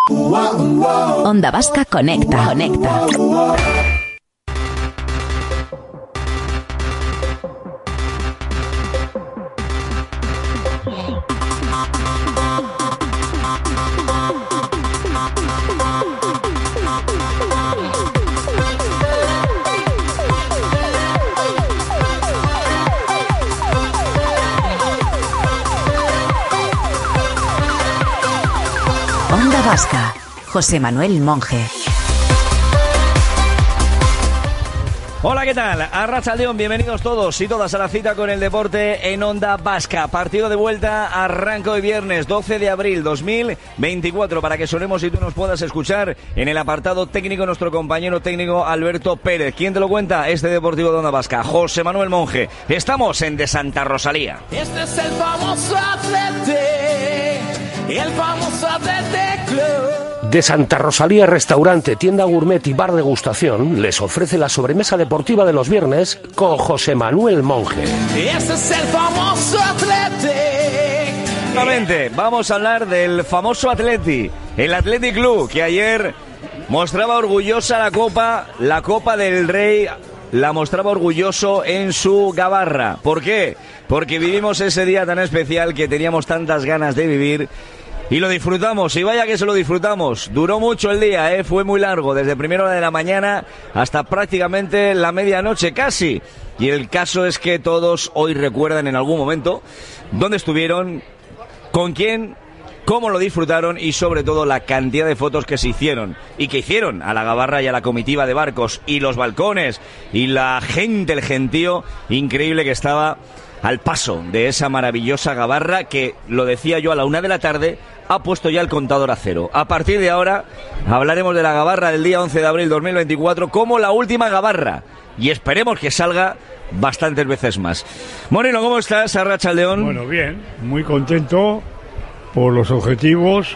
Onda Vasca conecta. Onda Vasca, José Manuel Monje. Hola, ¿qué tal? Arratsaldeon, bienvenidos todos y todas a la cita con el deporte en Onda Vasca. Partido de vuelta, arranco de viernes 12 de abril 2024 para que sonemos y tú nos puedas escuchar en el apartado técnico nuestro compañero técnico Alberto Pérez. ¿Quién te lo cuenta? Este Deportivo de Onda Vasca, José Manuel Monje. Estamos en de Santa Rosalía. Este es el famoso Atleti, el famoso Athletic Club. De Santa Rosalía Restaurante, tienda gourmet y bar degustación les ofrece la sobremesa deportiva de los viernes con José Manuel Monje. Este es el famoso Athletic. Nuevamente, vamos a hablar del famoso Atleti, el Athletic Club, que ayer mostraba orgullosa la Copa del Rey, la mostraba orgulloso en su gabarra. ¿Por qué? Porque vivimos ese día tan especial que teníamos tantas ganas de vivir. Y lo disfrutamos, y vaya que se lo disfrutamos. Duró mucho el día, fue muy largo, desde primera hora de la mañana hasta prácticamente la medianoche, casi. Y el caso es que todos hoy recuerdan en algún momento dónde estuvieron, con quién, cómo lo disfrutaron y sobre todo la cantidad de fotos que se hicieron y que hicieron a la gabarra y a la comitiva de barcos y los balcones y la gente, el gentío increíble que estaba al paso de esa maravillosa gabarra que, lo decía yo, a la 1 de la tarde ha puesto ya el contador a cero. A partir de ahora hablaremos de la gabarra del día 11 de abril 2024 como la última gabarra y esperemos que salga bastantes veces más. Moreno, ¿cómo estás? Arratsaldeon. Bueno, bien, muy contento por los objetivos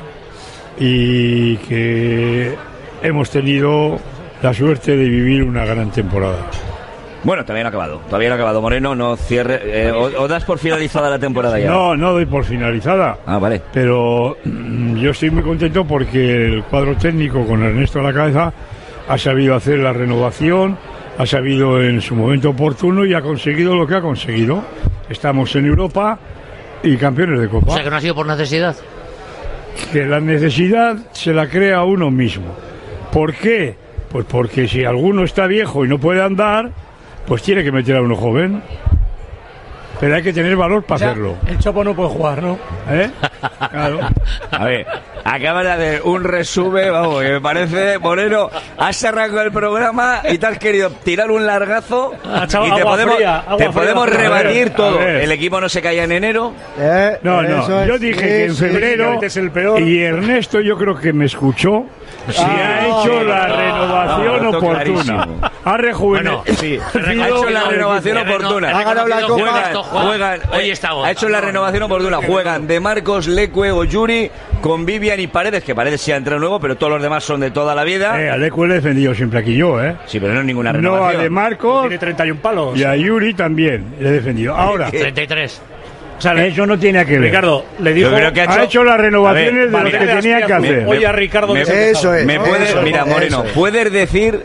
y que hemos tenido la suerte de vivir una gran temporada. Bueno, todavía no ha acabado, Moreno, no cierre, o das por finalizada la temporada ya. No doy por finalizada. Ah, vale. Pero yo estoy muy contento porque el cuadro técnico con Ernesto a la cabeza ha sabido hacer la renovación, ha sabido en su momento oportuno y ha conseguido lo que ha conseguido. Estamos en Europa y campeones de Copa. O sea, que no ha sido por necesidad. Que la necesidad se la crea uno mismo. ¿Por qué? Pues porque si alguno está viejo y no puede andar, pues tiene que meter a uno joven. Pero hay que tener valor para hacerlo. El Chopo no puede jugar, ¿no? Claro. A ver, acabas de hacer un resumen, vamos, que me parece, Moreno, has arrancado el programa y te has querido tirar un largazo y te podemos rebatir todo. El equipo no se caía en enero. No, yo dije que en febrero es el peor. Y Ernesto yo creo que me escuchó. Si ha hecho la renovación oportuna. Ha rejuvenecido. Bueno, sí, ha hecho la renovación oportuna. Ha ganado la Copa. Juegan, ha hecho la renovación oportuna. Juegan de Marcos, Leque o Yuri con Vivian y Paredes, que Paredes sí ha entrado nuevo, pero todos los demás son de toda la vida. A Leque le he defendido siempre aquí yo, Sí, pero no es ninguna renovación. No, a de Marcos. Tiene 31 palos. Y a Yuri también le he defendido. Ahora. 33. O sea, eso no tiene que ver. Ricardo, le dijo... Ha hecho las renovaciones de lo que tenía que hacer. Oye, a Ricardo... Eso es. Mira, Moreno, puedes decir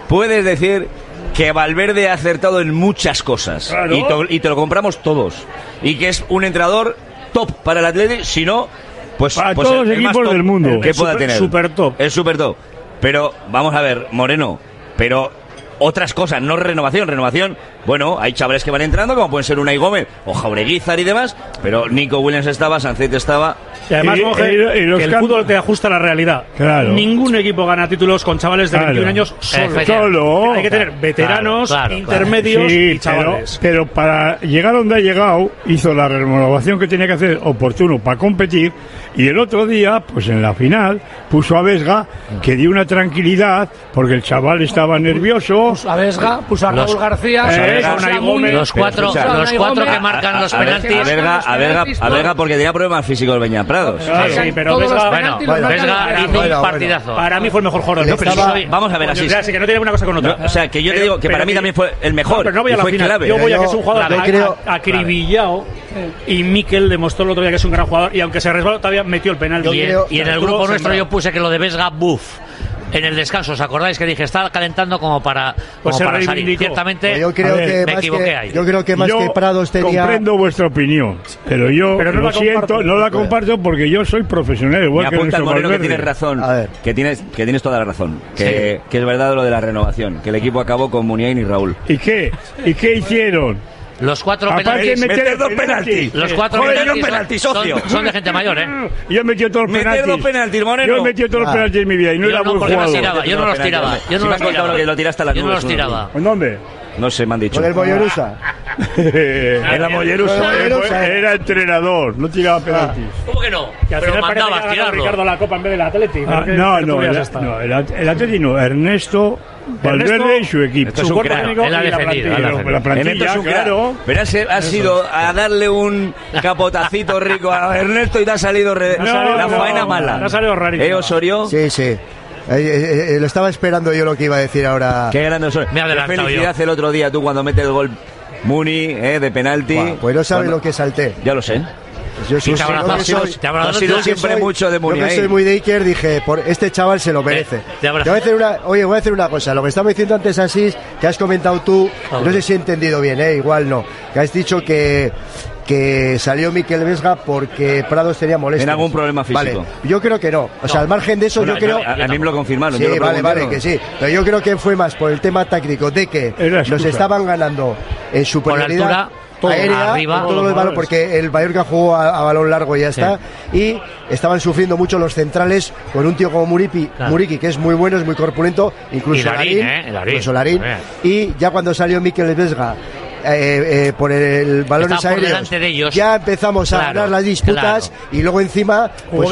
que Valverde ha acertado en muchas cosas. Claro. Y te lo compramos todos. Y que es un entrenador top para el Atleti, si no, pues para todos los equipos del mundo. Que pueda tener. Super top. Es super top. Pero, vamos a ver, Moreno, otras cosas, no renovación. Bueno, hay chavales que van entrando, como pueden ser Unai Gómez o Jaureguizar y demás, pero Nico Williams estaba, Sancet estaba. Y además, Monje, que el fútbol te ajusta a la realidad. Claro. Ningún equipo gana títulos con chavales de 21 años solo. Hay que tener veteranos, intermedios y chavales. Pero para llegar donde ha llegado, hizo la renovación que tenía que hacer oportuno para competir. Y el otro día, pues en la final, puso a Vesga, que dio una tranquilidad, porque el chaval estaba nervioso, a Vesga, puso a Raúl García, los cuatro que marcan los penaltis. A Vesga porque tenía problemas físicos Beñat Prados. Sí, pero Vesga hizo un partidazo. Para mí fue el mejor jugador. Vamos a ver así. Así que no tiene una cosa con otra. O sea, que yo te digo que para mí también fue el mejor. Pero no voy a la final. Yo voy a que es un jugador acribillado. Y Mikel demostró el otro día que es un gran jugador. Y aunque se resbaló, todavía metió el penal. Y en el grupo nuestro yo puse que lo de Vesga, en el descanso, ¿os acordáis que dije está calentando como para salir? Ciertamente yo creo que me equivoqué ahí. Yo creo que más que Prados tenía... Comprendo vuestra opinión, pero yo lo siento, no la comparto porque yo soy profesional. Igual me que apunta el Moreno que tienes razón, que tienes toda la razón, que es verdad lo de la renovación, que el equipo acabó con Muniain y Raúl. ¿Y qué hicieron? Los 4 penaltis. Meter 2 penaltis. Los 4 penaltis son de gente mayor, ¿eh? Yo he metido todos los penaltis. Meter 2 penaltis, Moreno. Yo he metido todos los penaltis en mi vida y no era buen jugador. Yo no los tiraba. Yo no los tiraba. ¿En dónde? No sé, me han dicho. ¿Con el Mollerusa? Era Mollerusa. Era entrenador, no tiraba penaltis. ¿Cómo que no? Que al final mandabas tirarlo. Ricardo la Copa en vez del Atleti. No, el Atleti no. Ernesto Valverde y su equipo. Su cuerpo técnico y la plantilla, claro. Pero ha sido a darle un capotacito rico a Ernesto y te ha salido la faena mala. No ha salido rarísimo. Osorio. Sí. Lo estaba esperando yo lo que iba a decir ahora. Qué grande Osorio. Me ha adelantado Qué felicidad el otro día tú cuando metes el gol Muni de penalti. Pues no sabes lo que salté. Ya lo sé. Yo sido siempre mucho de Muni. Yo que soy muy de Iker, dije, por este chaval se lo merece. Voy a hacer una cosa. Lo que estaba diciendo antes Asís, que has comentado tú, no sé si he entendido bien, igual no. Que has dicho que salió Mikel Vesga porque Prados tenía molestias. ¿Tiene algún problema físico? Vale, yo creo que no. O sea, al margen de eso, yo creo... A mí me lo confirmaron. Sí, vale, que sí. Pero yo creo que fue más por el tema táctico de que los estaban ganando en superioridad aérea, arriba, todo lo demás, porque el Mallorca jugó a balón largo y ya está, y estaban sufriendo mucho los centrales con un tío como Muriqui, que es muy bueno, es muy corpulento, incluso Larín, y ya cuando salió Mikel Vesga por el balones aéreos de ellos, ya empezamos a ganar las disputas y luego encima pues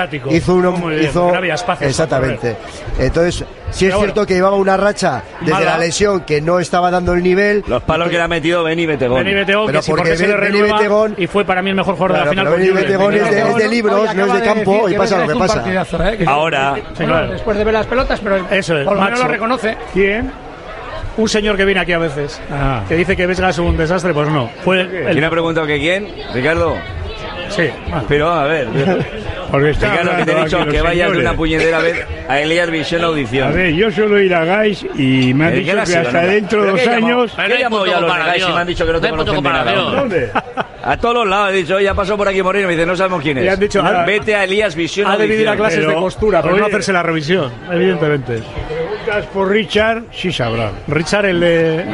hizo exactamente. Entonces sí es cierto que llevaba una racha desde la lesión que no estaba dando el nivel. Los palos que le ha metido Beni Betegón, pero porque Beni Betegón y fue para mí el mejor jugador de la final. Beni Betegón es de libros, no es de campo, y pasa lo que pasa. Ahora después de ver las pelotas, pero eso es, por lo menos lo reconoce. ¿Quién? Un señor que viene aquí a veces, que dice que Vesga es un desastre, pues no. ¿Quién ha preguntado que quién? ¿Ricardo? Sí. Pero a ver, Ricardo, que te he dicho que vayas de una puñetera vez a Elías Visión Audición. A ver, yo suelo ir a Gais y me han dicho que hasta dentro de 2 años... ¿Qué llamo yo a los de Gais y me han dicho que no te conocen de nada? ¿Dónde? A todos los lados he dicho, ya pasó por aquí Moreno, me dice, no sabemos quién es. Y han dicho, vete a Elías Visión Audición. Ha de vivir a clases de costura, pero no hacerse la revisión, evidentemente. Por Richard, sí sabrán. Richard, el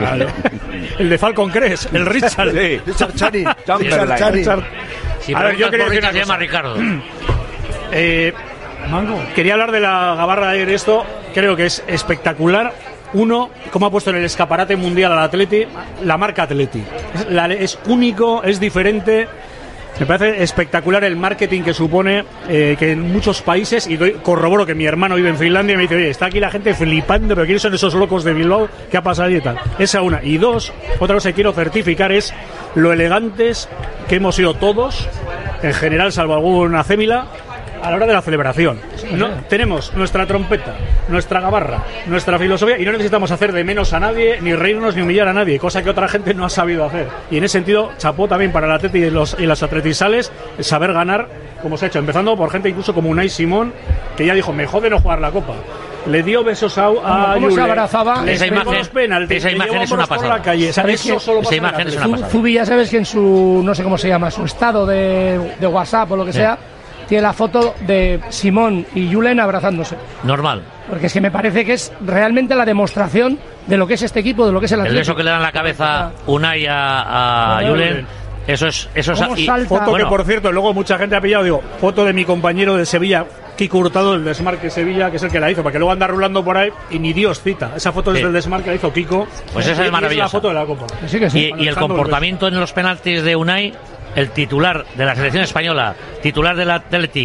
de Falcon Crest, el Richard. Sí. Richard Chani. Sí, a ver, yo quería decir una cosa. Se llama Ricardo. Quería hablar de la gabarra de ayer. Esto creo que es espectacular. Uno, como ha puesto en el escaparate mundial al Atleti, la marca Atleti. Es único, es diferente. Me parece espectacular el marketing que supone que en muchos países, y corroboro que mi hermano vive en Finlandia y me dice, oye, está aquí la gente flipando, pero ¿quiénes son esos locos de Bilbao? ¿Qué ha pasado allí y tal? Esa una. Y dos, otra cosa que quiero certificar es lo elegantes que hemos sido todos, en general, salvo alguna acémila, a la hora de la celebración. Tenemos nuestra trompeta, nuestra gabarra, nuestra filosofía, y no necesitamos hacer de menos a nadie, ni reírnos ni humillar a nadie, cosa que otra gente no ha sabido hacer. Y en ese sentido, chapó también para el Atleti y las atletisales saber ganar como se ha hecho, empezando por gente incluso como Unai Simón, que ya dijo, me jode no jugar la Copa. Le dio besos a Yule, se abrazaba. Esa imagen es una pasada. Esa imagen es una pasada. Zubi, ya sabes que en su, no sé cómo se llama, su estado de WhatsApp o lo que sea, tiene la foto de Simón y Julen abrazándose. Normal. Porque es que me parece que es realmente la demostración de lo que es este equipo, de lo que es el Atlético. El beso que le dan la cabeza Unai a Julen. Eso es foto que, por cierto, luego mucha gente ha pillado, digo, foto de mi compañero de Sevilla, Kiko Hurtado, del Desmarque Sevilla, que es el que la hizo, porque luego anda rulando por ahí y ni Dios cita. Esa foto es del Desmarque, la hizo Kiko. Pues esa es maravillosa. Es la foto de la Copa. Y el comportamiento en los penaltis de Unai, el titular de la selección española, titular del Atleti,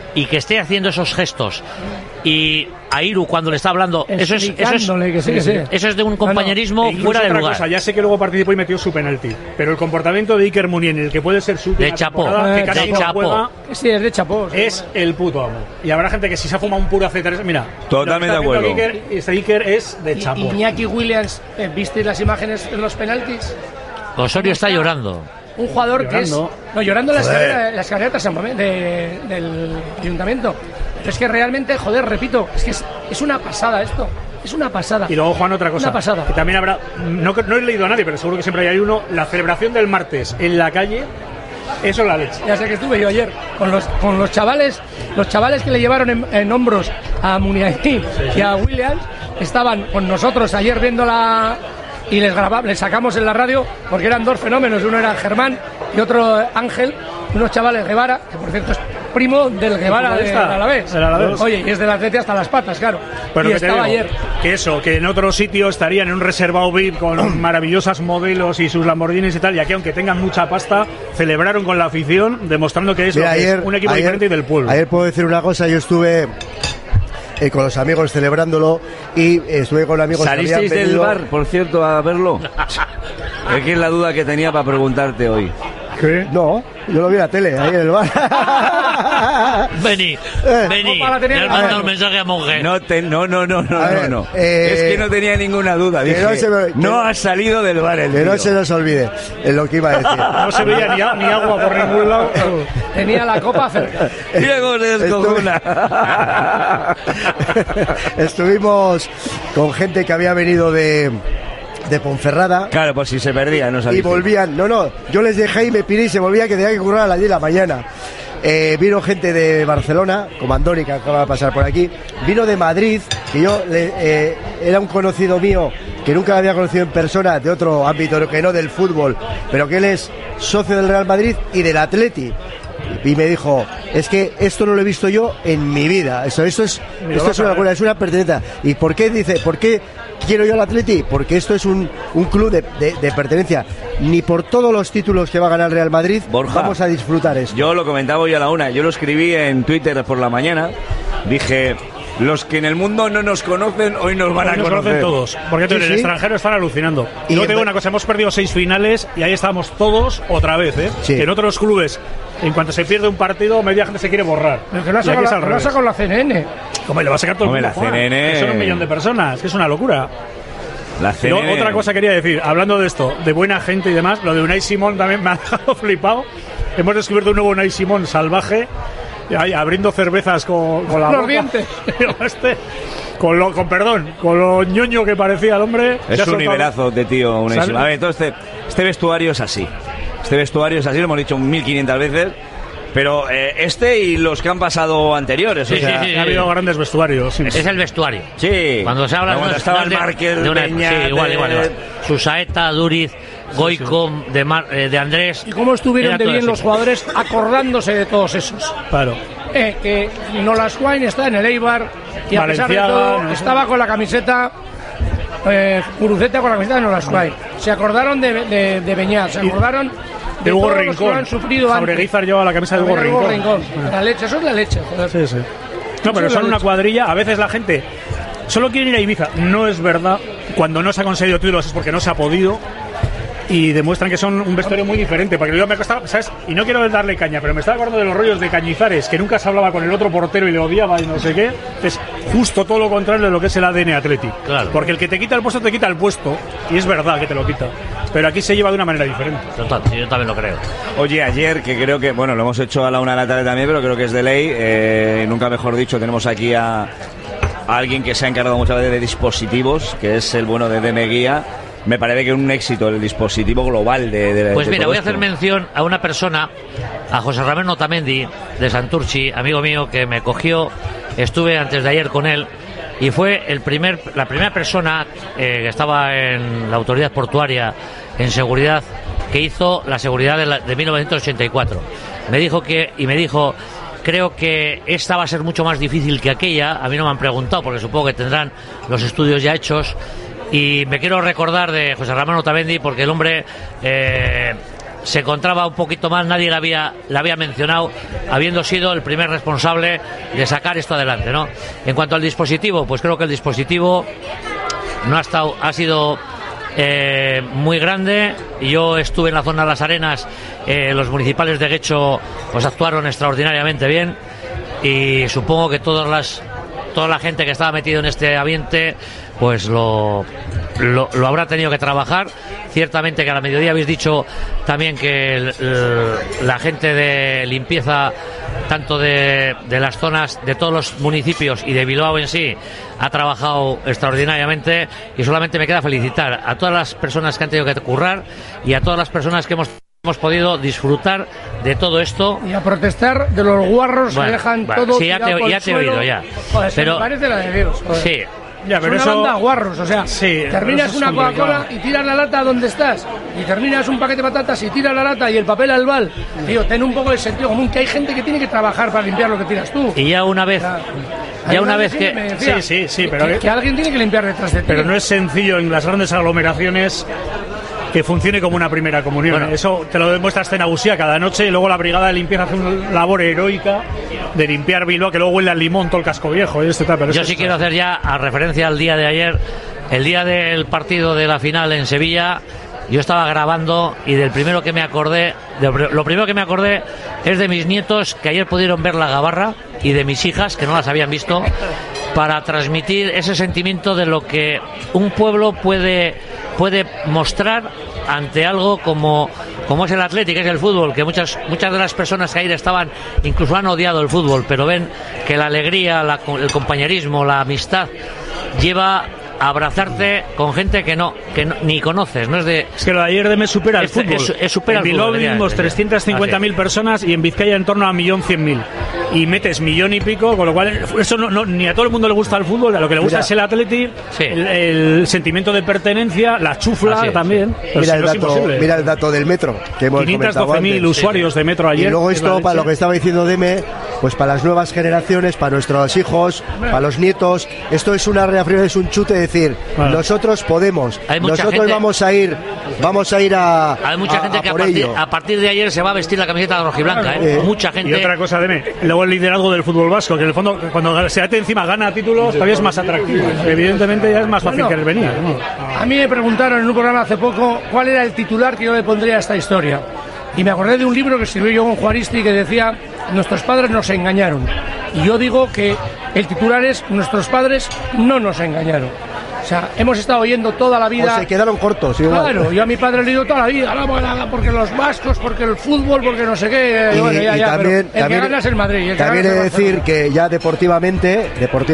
y que esté haciendo esos gestos, y a Iru cuando le está hablando, eso es de un compañerismo fuera de lugar. Cosa, ya sé que luego participó y metió su penalti, pero el comportamiento de Iker Muniain, el que puede ser su de chapó, que casi no juega, sí, es de chapó, es el puto amo. Y habrá gente que si se ha fumado un puro C3, mira, totalmente de acuerdo. Iker es de chapó. Iñaki Williams, ¿visteis las imágenes de los penaltis? Osorio está llorando. Un jugador llorando. Llorando en la escalera del ayuntamiento. Pero es que realmente, repito, es que es una pasada esto. Es una pasada. Y luego, Juan, otra cosa. Una pasada. Que también habrá, no he leído a nadie, pero seguro que siempre hay uno, la celebración del martes en la calle. Eso es la leche. Ya sé que estuve yo ayer con los chavales que le llevaron en hombros a Muniain y a Williams, estaban con nosotros ayer viendo y les sacamos en la radio porque eran dos fenómenos, uno era Germán y otro Ángel, unos chavales Guevara, que por cierto es primo del Guevara del Alavés. Oye, y es del Atleti hasta las patas, claro. Pero y estaba ayer. Que en otro sitio estarían en un reservado VIP con maravillosas modelos y sus Lamborghinis y tal, y aquí, aunque tengan mucha pasta, celebraron con la afición, demostrando que es un equipo diferente y del pueblo. Ayer puedo decir una cosa, yo estuve con los amigos celebrándolo y estuve con amigos. ¿Salisteis del bar, por cierto, a verlo? Es que es la duda que tenía para preguntarte hoy. ¿Qué? No, yo lo vi en la tele, ahí en el bar. Vení, le mando un mensaje a Monje. No. Es que no tenía ninguna duda. Dije, no has salido del bar el que tío. No se nos olvide en lo que iba a decir. No se veía ni agua por ningún lado. Tenía la copa cerca. Diego se descojona. Estuvimos con gente que había venido de Ponferrada. Claro, pues si se perdía, no salía. Y volvían, yo les dejé y me piré y se volvía, que tenía que currar a las 10 de la mañana. Vino gente de Barcelona, como Andoni, que acaba de pasar por aquí. Vino de Madrid, que yo era un conocido mío, que nunca había conocido en persona, de otro ámbito, que no del fútbol, pero que él es socio del Real Madrid y del Atleti. Y me dijo, es que esto no lo he visto yo en mi vida. Esto es una locura, es una pertenencia. ¿Y por qué? Dice, ¿por qué quiero yo al Atleti? Porque esto es un club de pertenencia. Ni por todos los títulos que va a ganar el Real Madrid, Borja, vamos a disfrutar esto. Yo lo comentaba hoy a la una. Yo lo escribí en Twitter por la mañana. Dije, los que en el mundo no nos conocen, hoy nos van a conocer. Nos conocen todos. Porque en el extranjero están alucinando. Y luego te digo una cosa, hemos perdido 6 finales y ahí estamos todos otra vez, ¿eh? Sí. En otros clubes, en cuanto se pierde un partido, media gente se quiere borrar. Pero que lo ha sacado la CNN. ¿Cómo le va a sacar todo el mundo? La CNN. Son 1 millón de personas, que es una locura. La CNN. Pero otra cosa quería decir, hablando de esto, de buena gente y demás, lo de Unai Simón también me ha dejado flipado. Hemos descubierto un nuevo Unai Simón salvaje, ahí, abriendo cervezas con la boca. Dientes. Con lo ñoño que parecía el hombre. Es un nivelazo de tío, Unai Simón. A ver, todo este vestuario es así. Este vestuario es así, lo hemos dicho 1500 veces. Pero y los que han pasado anteriores. Sí. Ha habido grandes vestuarios. Sí. Es el vestuario. Sí. Cuando se habla estaba el Márquez, sí, igual. Susaeta, Duriz, Goico, de Andrés. ¿Y cómo estuvieron de bien los jugadores acordándose de todos esos? Claro. Que Nolascuain está en el Eibar y a pesar de todo estaba con la camiseta. Guruceta con la camiseta de Nolascuain. Se acordaron de Beñat, se acordaron de Hugo Rincón. Jaureguizar lleva la camisa de Hugo Rincón. La leche, eso es la leche, joder. Sí. No, pero son una cuadrilla. A veces la gente solo quiere ir a Ibiza. No es verdad. Cuando no se ha conseguido títulos es porque no se ha podido. Y demuestran que son un vestuario muy diferente. Porque yo me costaba, ¿sabes? Y no quiero darle caña, pero me estaba acordando de los rollos de Cañizares, que nunca se hablaba con el otro portero y le odiaba y no sé qué. Es justo todo lo contrario de lo que es el ADN Athletic. Claro. Porque el que te quita el puesto, te quita el puesto. Y es verdad que te lo quita. Pero aquí se lleva de una manera diferente. Total, yo también lo creo. Oye, ayer, que creo que, lo hemos hecho a la 1 de la tarde también, pero creo que es de ley. Nunca mejor dicho, tenemos aquí a alguien que se ha encargado muchas veces de dispositivos, que es el bueno de DM Guía. Me parece que es un éxito el dispositivo global de Pues mira, todo voy a hacer mención a una persona, a José Ramón Otamendi, de Santurchi, amigo mío, que me cogió, estuve antes de ayer con él, y fue la primera persona que estaba en la autoridad portuaria en seguridad, que hizo la seguridad de 1984. Me dijo, creo que esta va a ser mucho más difícil que aquella. A mí no me han preguntado, porque supongo que tendrán los estudios ya hechos. Y me quiero recordar de José Ramón Otamendi, porque el hombre se encontraba un poquito mal, nadie la había mencionado, habiendo sido el primer responsable de sacar esto adelante, ¿no? En cuanto al dispositivo, pues creo que el dispositivo ha sido muy grande. Yo estuve en la zona de las Arenas, los municipales de Guecho pues actuaron extraordinariamente bien, y supongo que toda la gente que estaba metido en este ambiente pues lo habrá tenido que trabajar. Ciertamente que a la mediodía habéis dicho también que la gente de limpieza, tanto de las zonas de todos los municipios y de Bilbao en sí, ha trabajado extraordinariamente, y solamente me queda felicitar a todas las personas que han tenido que currar y a todas las personas que hemos podido disfrutar de todo esto. Y a protestar de los guarros que dejan todo. Sí, ya te he oído ya. Joder, pero me parece la de Dios. Joder. Sí. Ya, pero es una banda guarros, o sea, sí, terminas una Coca-Cola y tiras la lata donde estás, y terminas un paquete de patatas y tiras la lata y el papel al bal. Tío, ten un poco de sentido común, que hay gente que tiene que trabajar para limpiar lo que tiras tú. Y ya una vez que decía, sí, pero que alguien tiene que limpiar detrás de ti. Pero no es sencillo en las grandes aglomeraciones que funcione como una primera comunión. Bueno, eso te lo demuestra Stenagusía cada noche, y luego la brigada de limpieza hace una labor heroica de limpiar Bilbao, que luego huele al limón todo el casco viejo. Pero yo sí quiero hacer ya a referencia al día de ayer, el día del partido de la final en Sevilla. Yo estaba grabando, y lo primero que me acordé es de mis nietos, que ayer pudieron ver la gabarra, y de mis hijas, que no las habían visto, para transmitir ese sentimiento de lo que un pueblo puede mostrar ante algo como es el Athletic, que es el fútbol, que muchas de las personas que ayer estaban incluso han odiado el fútbol, pero ven que la alegría, el compañerismo, la amistad lleva a abrazarte con gente que ni conoces, no es de... Es que lo de ayer me supera el fútbol. Supera en Bilbao vivimos 350.000 personas, y en Vizcaya en torno a 1.100.000. Y metes 1.000.000 y pico, con lo cual eso ni a todo el mundo le gusta el fútbol. A lo que le gusta es el Athletic, sí. el sentimiento de pertenencia, la chufla también. Mira el dato del metro, que hemos 512.000 usuarios de metro ayer. Y luego esto, para lo que estaba diciendo Deme, pues para las nuevas generaciones, para nuestros hijos, para los nietos, esto es una reafirmación, es un chute, decir, nosotros podemos, nosotros vamos a ir a hay mucha gente que a partir de ayer se va a vestir la camiseta rojiblanca, mucha gente. Y otra cosa, Deme, luego el liderazgo del fútbol vasco, que en el fondo cuando se ate encima gana títulos, todavía es más atractivo. Evidentemente ya es más fácil que venir, ¿no? A mí me preguntaron en un programa hace poco cuál era el titular que yo le pondría a esta historia, y me acordé de un libro que escribió John Juaristi, que decía: nuestros padres nos engañaron. Y yo digo que el titular es: nuestros padres no nos engañaron. O sea, hemos estado oyendo toda la vida... O se quedaron cortos, igual. Claro, yo a mi padre le digo toda la vida, porque los vascos, porque el fútbol, porque no sé qué... Y bueno, también, pero el que gana es el Madrid. También he de decir que ya deportivamente,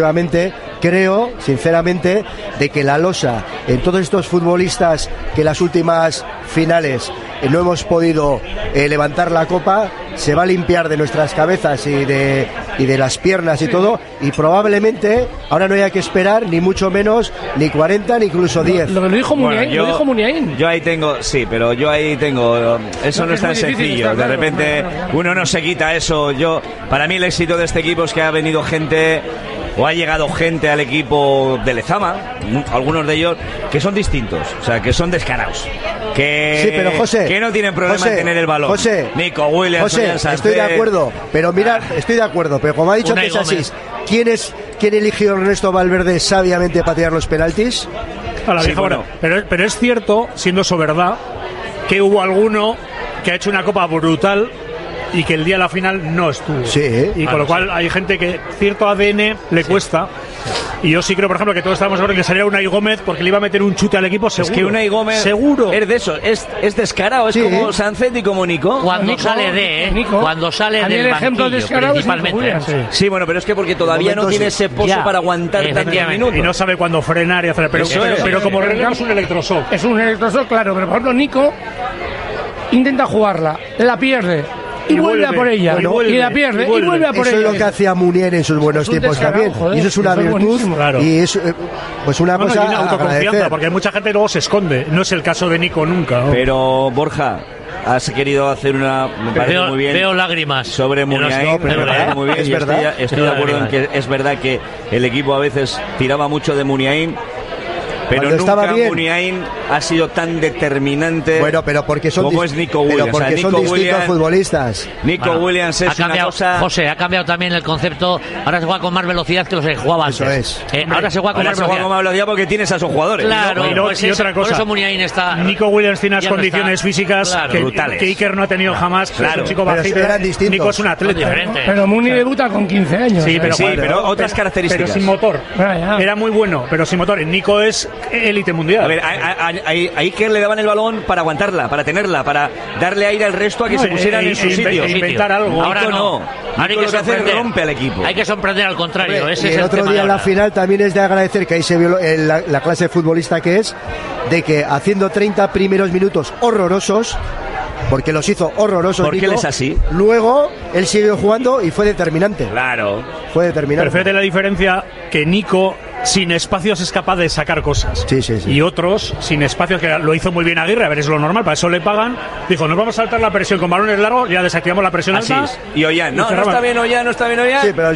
creo, sinceramente, de que la losa en todos estos futbolistas que en las últimas finales no hemos podido levantar la copa, se va a limpiar de nuestras cabezas y de las piernas y todo, y probablemente ahora no haya que esperar ni mucho menos ni 40 ni incluso 10. Lo dijo Muniain. Yo ahí tengo, sí, pero yo ahí tengo, eso no es tan sencillo. De repente uno no se quita eso. Para mí el éxito de este equipo es que ha venido gente, o ha llegado gente al equipo de Lezama, algunos de ellos que son distintos, o sea, que son descarados, sí, pero José, que no tienen problema en tener el balón. José, Nico Williams, estoy de acuerdo, pero mira, pero como ha dicho que es así, ¿quién eligió a Ernesto Valverde sabiamente para tirar los penaltis? Pero es cierto, siendo eso verdad, que hubo alguno que ha hecho una copa brutal y que el día de la final no estuvo. Sí. Y con lo cual hay gente que cierto ADN le cuesta. Y yo sí creo, por ejemplo, que todos estábamos seguro que saliera Unai Gómez porque le iba a meter un chute al equipo seguro. Es que Unai Gómez seguro es de eso, es descarado, es como Sancet y como Nico. Cuando sale del ejemplo banquillo, principalmente. Sí, bueno, pero es que porque todavía no tiene ese pozo para aguantar tantos minutos. Y no sabe cuándo frenar y hacer. Pero como es un electroshock. Es un electroshock, claro, pero por ejemplo Nico intenta jugarla, la pierde. Y vuelve a por ella, y la pierde, y vuelve a por ella. Eso es lo que hacía Munier en sus buenos tiempos también. Y eso es una virtud, y es pues una cosa autoconfianza, porque mucha gente luego se esconde. No es el caso de Nico nunca, ¿no? Pero Borja, has querido hacer me parece muy bien. Veo lágrimas sobre Muniain, me parece muy bien. Es verdad. Estoy de acuerdo en que es verdad que el equipo a veces tiraba mucho de Muniain, Pero nunca Muniain ha sido tan determinante. Bueno, pero porque son como es Nico Williams. Pero porque son distintos futbolistas. Nico Williams es cambiado, una cosa. José, ha cambiado también el concepto. Ahora se juega con más velocidad que los que jugaba antes. Eso es. Ahora se juega con más velocidad porque tienes a esos jugadores. Claro, y otra cosa. Por eso Muniain está. Nico Williams tiene unas condiciones físicas brutales. Que Iker no ha tenido jamás. Claro. Es un chico bajito. Nico es un atleta. Pero Muni debuta con 15 años. Sí, pero otras características. Pero sin motor. Era muy bueno, pero sin motor. Nico es élite mundial. A ver, a Iker le daban el balón para aguantarla, para tenerla, para darle aire al resto a que se pusieran en su sitio. Inventar algo. Ahora no. Ahora hay que sorprender. Rompe al equipo. Hay que sorprender al contrario. Hombre, ese y es el otro día en la final también es de agradecer que ahí se vio la clase de futbolista que es, de que haciendo 30 primeros minutos horrorosos, porque los hizo horrorosos. ¿Por qué él es así? Luego él siguió jugando y fue determinante. Claro. Fue determinante. Pero fíjate la diferencia, que Nico sin espacios es capaz de sacar cosas. Sí. Y otros sin espacios, que lo hizo muy bien Aguirre, a ver, es lo normal, para eso le pagan. Dijo, nos vamos a saltar la presión con balones largos, ya desactivamos la presión alta. Y Ollán, no está bien Ollán. Sí, pero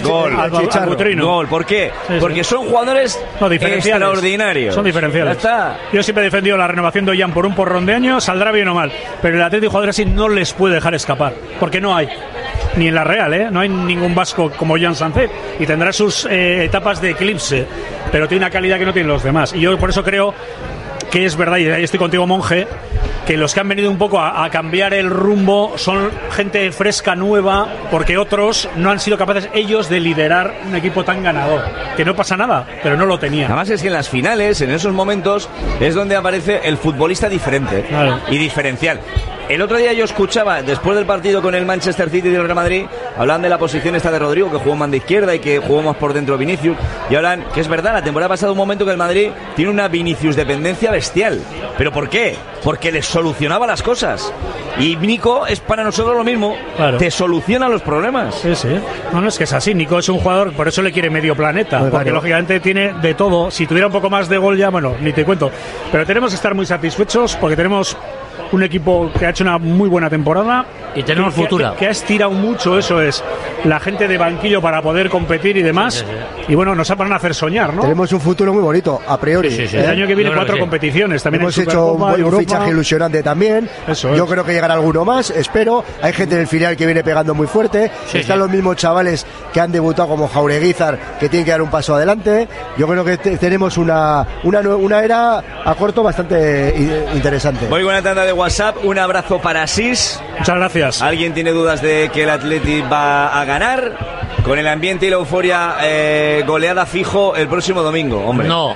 gol. ¿Por qué? Porque son jugadores extraordinarios. Son diferenciales. Está. Yo siempre he defendido la renovación de Ollán por un porrón de años, saldrá bien o mal. Pero el Atlético, jugadores así no les puede dejar escapar, porque no hay. Ni en la Real, no hay ningún vasco como Jan Sancet, y tendrá sus etapas de eclipse, pero tiene una calidad que no tienen los demás. Y yo por eso creo que es verdad, y ahí estoy contigo, Monje, que los que han venido un poco a cambiar el rumbo son gente fresca, nueva, porque otros no han sido capaces ellos de liderar un equipo tan ganador, que no pasa nada, pero no lo tenían. Además es que en las finales, en esos momentos, es donde aparece el futbolista diferente y diferencial. El otro día yo escuchaba, después del partido con el Manchester City y el Real Madrid, hablan de la posición esta de Rodrigo, que jugó en banda izquierda y que jugó más por dentro Vinicius, y hablan que es verdad, la temporada pasada un momento que el Madrid tiene una Vinicius dependencia bestial. ¿Pero por qué? Porque les solucionaba las cosas. Y Nico es para nosotros lo mismo, te soluciona los problemas. Sí. No, es que es así, Nico es un jugador, por eso le quiere medio planeta, porque lógicamente tiene de todo. Si tuviera un poco más de gol ya, bueno, ni te cuento. Pero tenemos que estar muy satisfechos porque tenemos un equipo que ha hecho una muy buena temporada y tenemos futuro, que ha estirado mucho, eso es, la gente de banquillo para poder competir y demás. Y bueno, nos van a hacer soñar, ¿no? Tenemos un futuro muy bonito, a priori. El año que viene 4 competiciones también. Hemos hecho un fichaje ilusionante también. Yo creo que llegará alguno más, espero. Hay gente en el filial que viene pegando muy fuerte. Están los mismos chavales que han debutado como Jaureguizar, que tienen que dar un paso adelante. Yo creo que tenemos una era a corto bastante interesante. Muy buena tanda de WhatsApp, un abrazo para Asís. Muchas gracias. ¿Alguien tiene dudas de que el Atleti va a ganar? Con el ambiente y la euforia, goleada fijo el próximo domingo, hombre. No.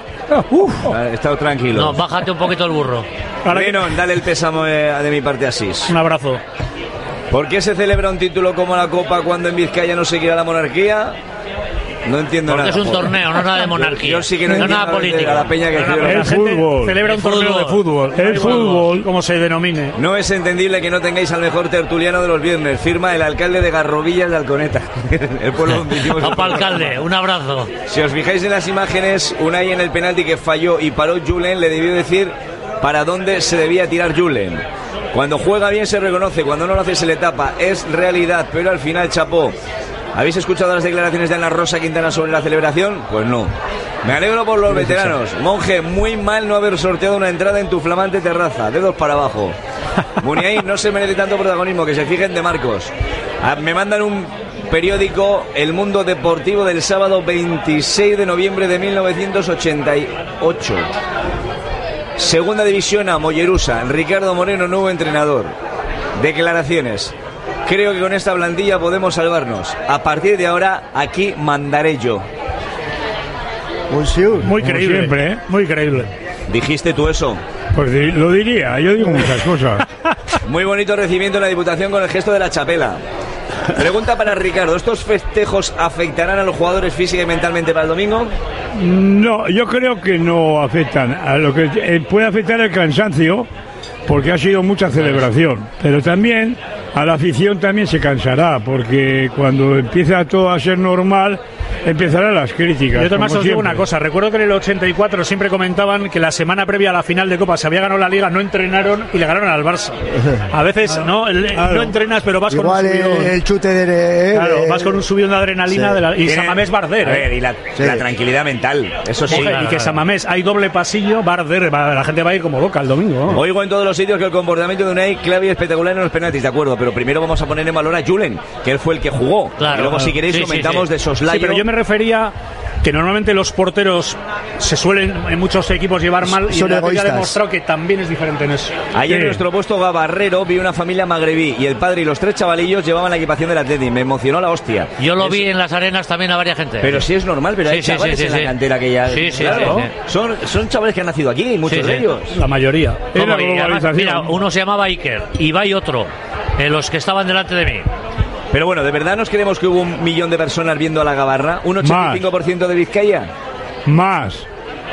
He estado tranquilo. No, bájate un poquito el burro. Bueno, dale el pésamo de mi parte a Asís. Un abrazo. ¿Por qué se celebra un título como la Copa cuando en Vizcaya no se quiere la monarquía? No entiendo porque nada. Porque es un torneo, no nada de monarquía. Yo sí que no entiendo nada política. La peña que el fútbol. Celebra un torneo de fútbol. El fútbol, como se denomine. No es entendible que no tengáis al mejor tertuliano de los viernes. Firma el alcalde de Garrovillas de Alconeta. El pueblo donde hicimos Opa, alcalde, un abrazo. Si os fijáis en las imágenes, Unai en el penalti que falló y paró Julen le debió decir para dónde se debía tirar Julen. Cuando juega bien se reconoce, cuando no lo hace se le tapa. Es realidad, pero al final chapó. ¿Habéis escuchado las declaraciones de Ana Rosa Quintana sobre la celebración? Pues no. Me alegro por los veteranos. Monje, muy mal no haber sorteado una entrada en tu flamante terraza. Dedos para abajo. Muniain no se merece tanto protagonismo, que se fijen de Marcos. Me mandan un periódico, El Mundo Deportivo, del sábado 26 de noviembre de 1988. Segunda división A, Mollerusa. Ricardo Moreno, nuevo entrenador. Declaraciones. Creo que con esta plantilla podemos salvarnos. A partir de ahora, aquí mandaré yo. Muy creíble, siempre, muy creíble. ¿Dijiste tú eso? Pues lo diría, yo digo muchas cosas. Muy bonito recibimiento en la Diputación con el gesto de la chapela. Pregunta para Ricardo, ¿estos festejos afectarán a los jugadores física y mentalmente para el domingo? No, yo creo que no afectan. A lo que puede afectar el cansancio, porque ha sido mucha celebración, pero también a la afición también se cansará, porque cuando empieza todo a ser normal, empezarán las críticas. Yo además os digo una cosa, recuerdo que en el 84 siempre comentaban que la semana previa a la final de Copa se había ganado la Liga, no entrenaron y le ganaron al Barça. A veces no entrenas, pero vas igual con un subidón. El chute de... Claro, vas con un subidón de adrenalina y Samamés Barder. A ver, y la tranquilidad mental, eso sí. Y que Samamés, hay doble pasillo, Barder, la gente va a ir como loca el domingo. Oigo en todos los sitios que el comportamiento de Unai clave y espectacular en los penaltis, de acuerdo, pero primero vamos a poner en valor a Julen, que él fue el que jugó. Claro, y luego, si queréis, comentamos de soslayo. Sí, pero yo me refería que normalmente los porteros se suelen en muchos equipos llevar mal y la Liga ha demostrado que también es diferente en eso. Ayer en nuestro puesto Gabarrero vi una familia magrebí y el padre y los 3 chavalillos llevaban la equipación del Atleti. Me emocionó la hostia. Yo lo vi en las arenas también a varias gente. Pero sí es normal, pero hay chavales en la cantera que ya... Claro, son chavales que han nacido aquí, muchos de ellos. La mayoría. Además, mira, uno se llamaba Iker y va y otro, los que estaban delante de mí. Pero bueno, ¿de verdad nos creemos que hubo 1 millón de personas viendo a la Gabarra? ¿Un 85% de Vizcaya? Más.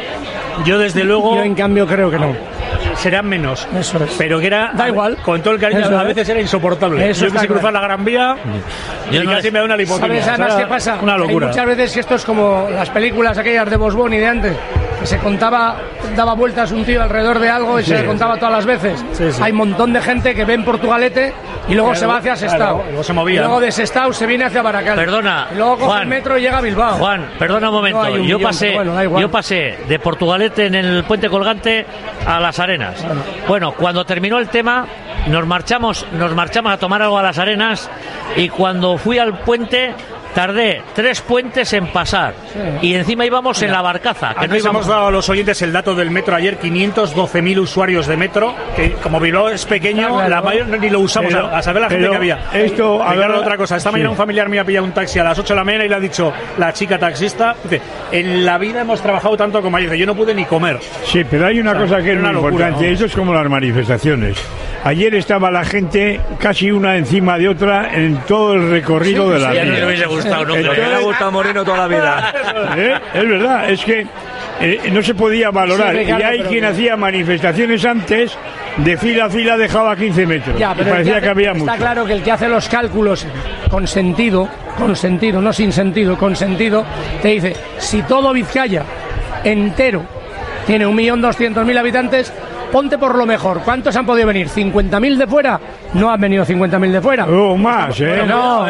Yo desde luego... Yo en cambio creo que no. Serán menos. Eso es. Pero que era... Da igual. Con todo el cariño, a veces era insoportable. Eso yo quise cruzar la Gran Vía y casi me da una lipotimia. ¿Sabes además qué pasa? Una locura. Hay muchas veces que esto es como las películas aquellas de Bosbón y de antes, que se contaba, daba vueltas un tío alrededor de algo y se le contaba todas las veces. Hay un montón de gente que ve en Portugalete y luego se va hacia Sestao. Luego se movía. Y luego de Sestao se viene hacia Baracal. Perdona, y luego coge Juan, el metro y llega a Bilbao. Juan, perdona un momento. No yo pasé de Portugalete en el puente colgante a Las Arenas. Bueno, cuando terminó el tema, nos marchamos a tomar algo a Las Arenas y cuando fui al puente tardé 3 puentes en pasar y encima íbamos en la barcaza. Que Antes hemos dado a los oyentes el dato del metro ayer, 512.000 usuarios de metro, que como Bilbao es pequeño, la mayor ni lo usamos, a saber la gente que había. Esto, a ver, otra cosa, esta mañana un familiar mío ha pillado un taxi a las 8 de la mañana y le ha dicho la chica taxista, dice, en la vida hemos trabajado tanto como ayer, yo no pude ni comer. Sí, pero hay una cosa que es muy importante, ¿no? Eso es como las manifestaciones. Ayer estaba la gente casi una encima de otra en todo el recorrido de la vía. No le hubiese gustado, no creo. Me ha gustado Moreno toda la vida. Es verdad, es que no se podía valorar. Sí, Ricardo, y hay quien hacía manifestaciones antes, de fila a fila dejaba 15 metros. Ya, pero parecía que había mucho. Está claro que el que hace los cálculos con sentido, no sin sentido, con sentido, te dice, si todo Vizcaya entero tiene 1.200.000 habitantes, ponte por lo mejor. ¿Cuántos han podido venir? ¿50.000 de fuera? No han venido 50.000 de fuera. Más, ¿eh? No.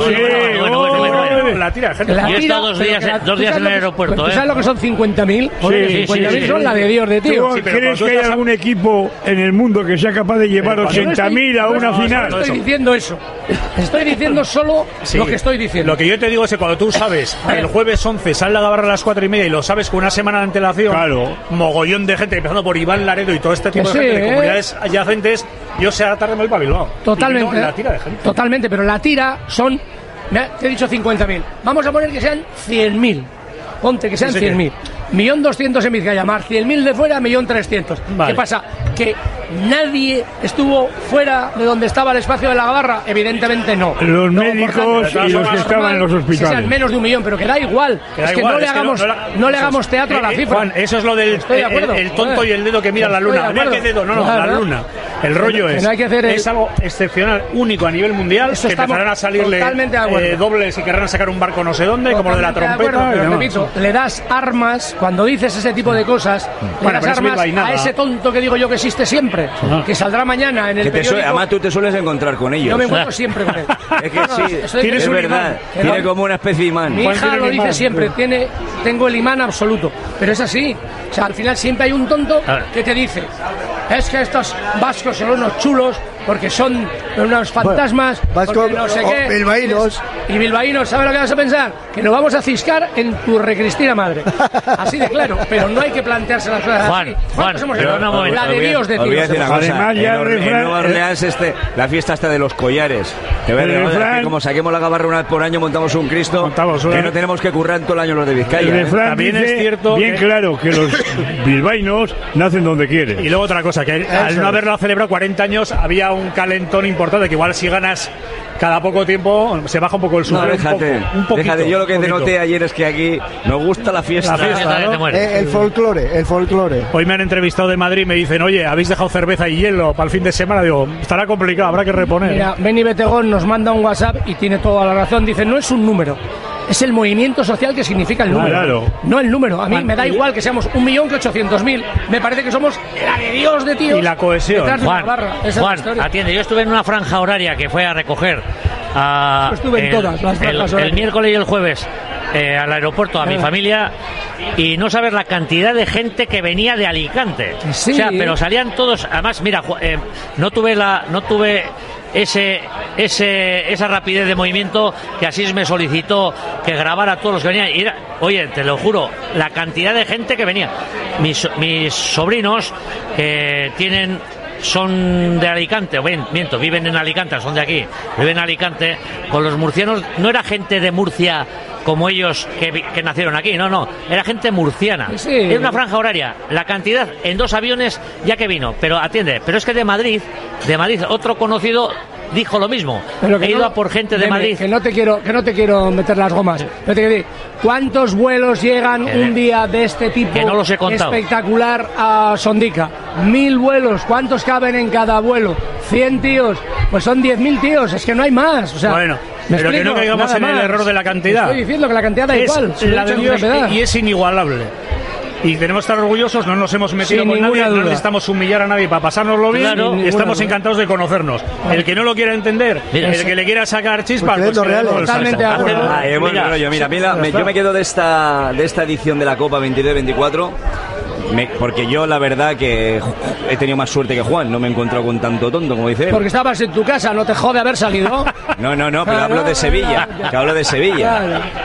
La tira, gente. Yo he estado 2 días en el aeropuerto. ¿Tú sabes lo que son 50.000? Sí, 50.000 son la de Dios de tío. ¿Tú crees que hay algún equipo en el mundo que sea capaz de llevar 80.000 a una final? No estoy diciendo eso. Estoy diciendo solo lo que estoy diciendo. Lo que yo te digo es que cuando tú sabes el jueves 11 sale la Gabarra a las 4:30 y lo sabes con una semana de antelación, claro, mogollón de gente, empezando por Iván Laredo y todo este tipo de gente de comunidades adyacentes, yo sé a la tarde me voy para Bilbao. Totalmente. La tira de gente. Totalmente, pero la tira son, te he dicho 50.000. Vamos a poner que sean 100.000. Ponte que sean 100.000. 1.200.000 en Vizcaya, más 100.000 de fuera, 1.300.000. Vale. ¿Qué pasa? Que nadie estuvo fuera de donde estaba el espacio de la Gabarra. Evidentemente no. Los médicos y los que estaban en los hospitales. Que sean menos de 1 millón, pero que da igual. No le hagamos teatro a la cifra. Juan, eso es lo del el tonto y el dedo que mira la luna. No, ¿qué dedo? No, la luna. El rollo es algo excepcional, único a nivel mundial. Eso que empezarán a salirle dobles y querrán sacar un barco no sé dónde, como lo de la trompeta. Pero repito, le das armas, cuando dices ese tipo de cosas, le das armas a ese tonto que digo yo que existe siempre, que saldrá mañana en el periódico. Además tú te sueles encontrar con ellos. Yo me encuentro siempre con él. Es que sí, es verdad. Tiene como una especie de imán. Mi hija lo dice siempre, tengo el imán absoluto. Pero es así. O sea, al final siempre hay un tonto que te dice, es que estos vascos son unos chulos porque son unos fantasmas, vascos, no sé qué, bilbaínos. Y bilbaínos, ¿sabes lo que vas a pensar? Que nos vamos a ciscar en tu recristina madre. Así de claro, pero no hay que plantearse las cosas así. Juan, somos la de Dios de Dios. Además, ya en Nueva Orleans la fiesta está de los collares. Que como saquemos la Gabarra una vez por año, montamos un Cristo, que no tenemos que currar todo el año los de Vizcaya. También es cierto bien claro que los bilbaínos nacen donde quieren. Y luego otra cosa, que al no haberlo celebrado 40 años había un calentón importante, que igual si ganas cada poco tiempo se baja un poco el suelo. Un poquito. Yo lo que noté ayer es que aquí nos gusta la fiesta. ¿no? El folclore. Hoy me han entrevistado de Madrid y me dicen, oye, ¿habéis dejado cerveza y hielo para el fin de semana? Digo, estará complicado, habrá que reponer. Mira, Benny Betegón nos manda un WhatsApp y tiene toda la razón. Dice, no es un número, es el movimiento social que significa el número. Claro. No el número. A mí me da igual que seamos 1.800.000. Me parece que somos la de Dios de tíos. Y la cohesión. Juan, atiende, yo estuve en una franja horaria que fue a recoger estuve en todas las franjas horarias. El miércoles y el jueves al aeropuerto a mi familia, y no sabes la cantidad de gente que venía de Alicante. Sí. O sea, pero salían todos. Además, mira, no tuve esa rapidez de movimiento que Asís me solicitó que grabara a todos los que venían. Y oye, te lo juro, la cantidad de gente que venía. Mis sobrinos que son de Alicante, viven en Alicante, son de aquí, viven en Alicante, con los murcianos. No era gente de Murcia como ellos que nacieron aquí, no, era gente murciana. Sí. Era una franja horaria, la cantidad en 2 aviones ya que vino, pero atiende, pero es que de Madrid, otro conocido dijo lo mismo. He ido a por gente de Madrid. Que no te quiero meter las gomas. Pero te quiero decir, ¿cuántos vuelos llegan un día de este tipo que no los he contado. Espectacular a Sondica? 1.000 vuelos. ¿Cuántos caben en cada vuelo? 100 tíos. Pues son 10.000 tíos. Es que no hay más. O sea, bueno, pero que no caigamos en el error de la cantidad. Estoy diciendo que la cantidad da igual. La de Dios, y es inigualable. Y tenemos que estar orgullosos, no nos hemos metido con nadie, no necesitamos humillar a nadie para pasárnoslo bien, y estamos encantados de conocernos. El que no lo quiera entender, el que le quiera sacar chispas, pues totalmente de acuerdo. Yo me quedo de esta edición de la Copa 22-24. Porque yo la verdad que he tenido más suerte que Juan, no me he encontrado con tanto tonto como dice él. Porque estabas en tu casa, no te jode haber salido. No, pero hablo de Sevilla, que hablo de Sevilla.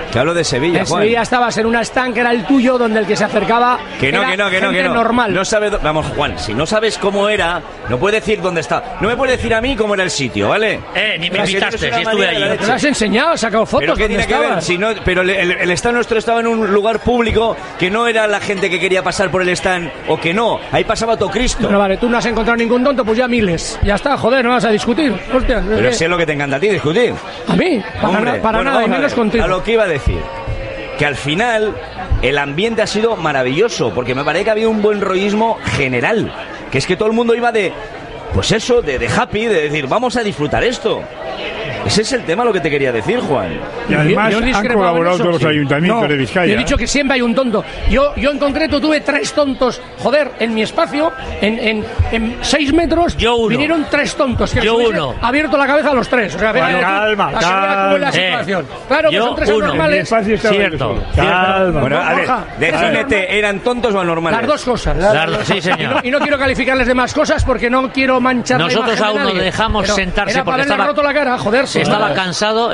En Juan. Sevilla estabas en un stand que era el tuyo, donde el que se acercaba que no. normal. No sabe, vamos, Juan, si no sabes cómo era, no puedes decir dónde está. No me puedes decir a mí cómo era el sitio, ¿vale? Ni me invitaste, si estuve allí. Te lo has enseñado, has sacado fotos. ¿Pero qué tiene que ver? Si no, pero el stand nuestro estaba en un lugar público, que no era la gente que quería pasar por el stand, o que no, ahí pasaba todo Cristo. Pero vale, tú no has encontrado ningún tonto, pues ya miles. Ya está, joder, no vas a discutir. Hostia, pero sé lo que te encanta a ti, discutir. A mí, para nada, y menos contigo. A lo que iba a decir, que al final el ambiente ha sido maravilloso, porque me parece que había un buen rollismo general, que es que todo el mundo iba de happy, de decir, vamos a disfrutar esto. Ese es el tema, lo que te quería decir, Juan. Y además han colaborado todos los ayuntamientos de Vizcaya. Yo he dicho que siempre hay un tonto. Yo en concreto tuve 3 tontos, joder, en mi espacio, en 6 metros, vinieron 3 tontos. Que abierto la cabeza a los 3. O sea, calma. La situación. Claro, que son 3 anormales. Cierto. Calma. Bueno, a ver, defínete, ¿eran tontos o anormales? Las 2 cosas. Sí, señor. Y no quiero calificarles de más cosas porque no quiero manchar Nosotros aún no dejamos sentarse porque estaba roto la cara, joder. Estaba cansado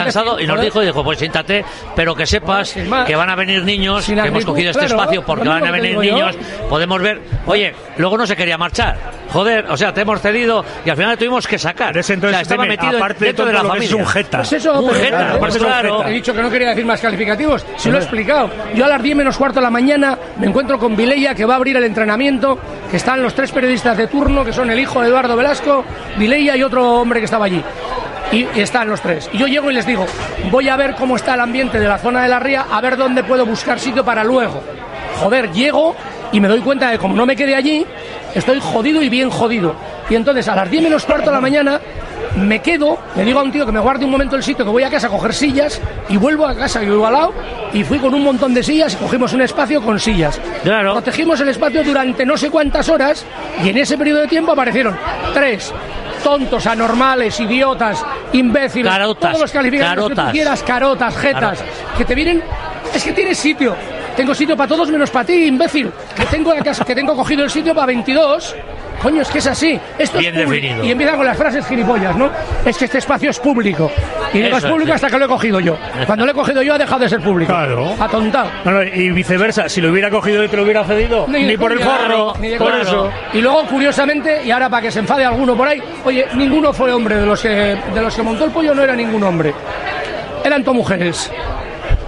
y nos dijo, pues siéntate, pero que sepas que van a venir niños, que hemos cogido este espacio porque van a venir niños, podemos ver. Oye, luego no se quería marchar, joder, o sea, te hemos cedido y al final tuvimos que sacar. Estaba metido dentro de la familia. Es un jeta. Pues eso, un jeta, pues claro. He dicho que no quería decir más calificativos, si lo he explicado. Yo a las 10 menos cuarto de la mañana me encuentro con Vileya, que va a abrir el entrenamiento, que están los 3 periodistas de turno, que son el hijo de Eduardo Velasco, Vileya y otro hombre que estaba allí. Y están los 3. Y yo llego y les digo, voy a ver cómo está el ambiente de la zona de la ría, a ver dónde puedo buscar sitio para luego. Joder, llego y me doy cuenta de que como no me quedé allí, estoy jodido y bien jodido. Y entonces a las 10 menos cuarto de la mañana me quedo, le digo a un tío que me guarde un momento el sitio, que voy a casa a coger sillas, y vuelvo a casa, que vivo al lado, y fui con un montón de sillas y cogimos un espacio con sillas. Claro. Protegimos el espacio durante no sé cuántas horas, y en ese periodo de tiempo aparecieron 3 tontos, anormales, idiotas, imbéciles, todos los calificativos que tú quieras, carotas, jetas, que te vienen. Es que tienes sitio. Tengo sitio para todos menos para ti, imbécil. Que tengo cogido el sitio para 22. Coño, es que es así. Esto bien es definido. Y empiezan con las frases gilipollas, ¿no? Es que este espacio es público. Y digo, es público hasta que lo he cogido yo. Cuando lo he cogido yo ha dejado de ser público. Claro. Atontado. No, y viceversa, si lo hubiera cogido y te lo hubiera cedido, ni por el forro. Por eso. Y luego, curiosamente, y ahora para que se enfade alguno por ahí, oye, ninguno fue hombre. De los que montó el pollo no era ningún hombre. Eran todas mujeres.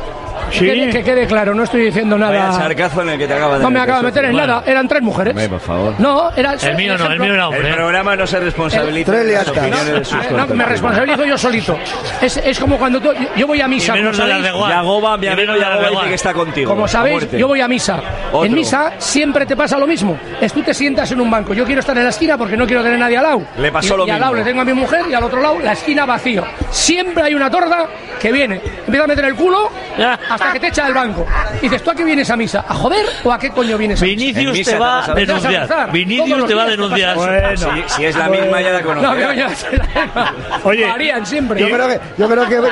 Sí. Que quede claro, no estoy diciendo nada. Vaya charcazo en el que te acaba de No me acaba de meter en nada, eran 3 mujeres. Hombre, por favor. No, era el mío no, el mío era hombre. El programa no se responsabiliza de las opiniones de sus no, me responsabilizo yo solito. Es como cuando yo voy a misa. Yagoba, mi amigo Yagoba dice que está contigo. Como sabéis, yo voy a misa. En misa siempre te pasa lo mismo. Tú te sientas en un banco. Yo quiero estar en la esquina porque no quiero tener nadie al lado. Le pasó lo mismo. Y al lado le tengo a mi mujer y al otro lado la esquina vacío. Siempre hay una torda que viene, empieza a meter el culo hasta que te echa del banco. Y dices, ¿tú a qué vienes a misa? ¿A joder o a qué coño vienes a misa? Vinicius te va a denunciar. Vinicius te va a denunciar. Bueno, si es la misma ya la conoces. Oye, varían siempre. Yo creo que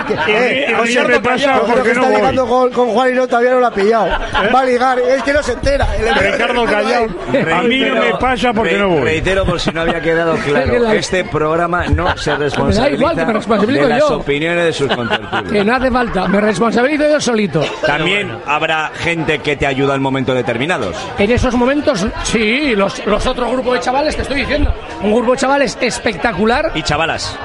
me pasa porque está ligando con Juan y no todavía no lo ha pillado. Va a ligar, es que no se entera. Ricardo Callao. A mí no me pasa porque no voy. Reitero por si no había quedado claro, este programa no se responsabiliza de las opiniones de sus contertulios. Que no hace falta, me responsabilizo yo solito. También habrá gente que te ayuda en momentos determinados. En esos momentos, sí, los otros grupos de chavales, te estoy diciendo, un grupo de chavales espectacular. Y chavalas.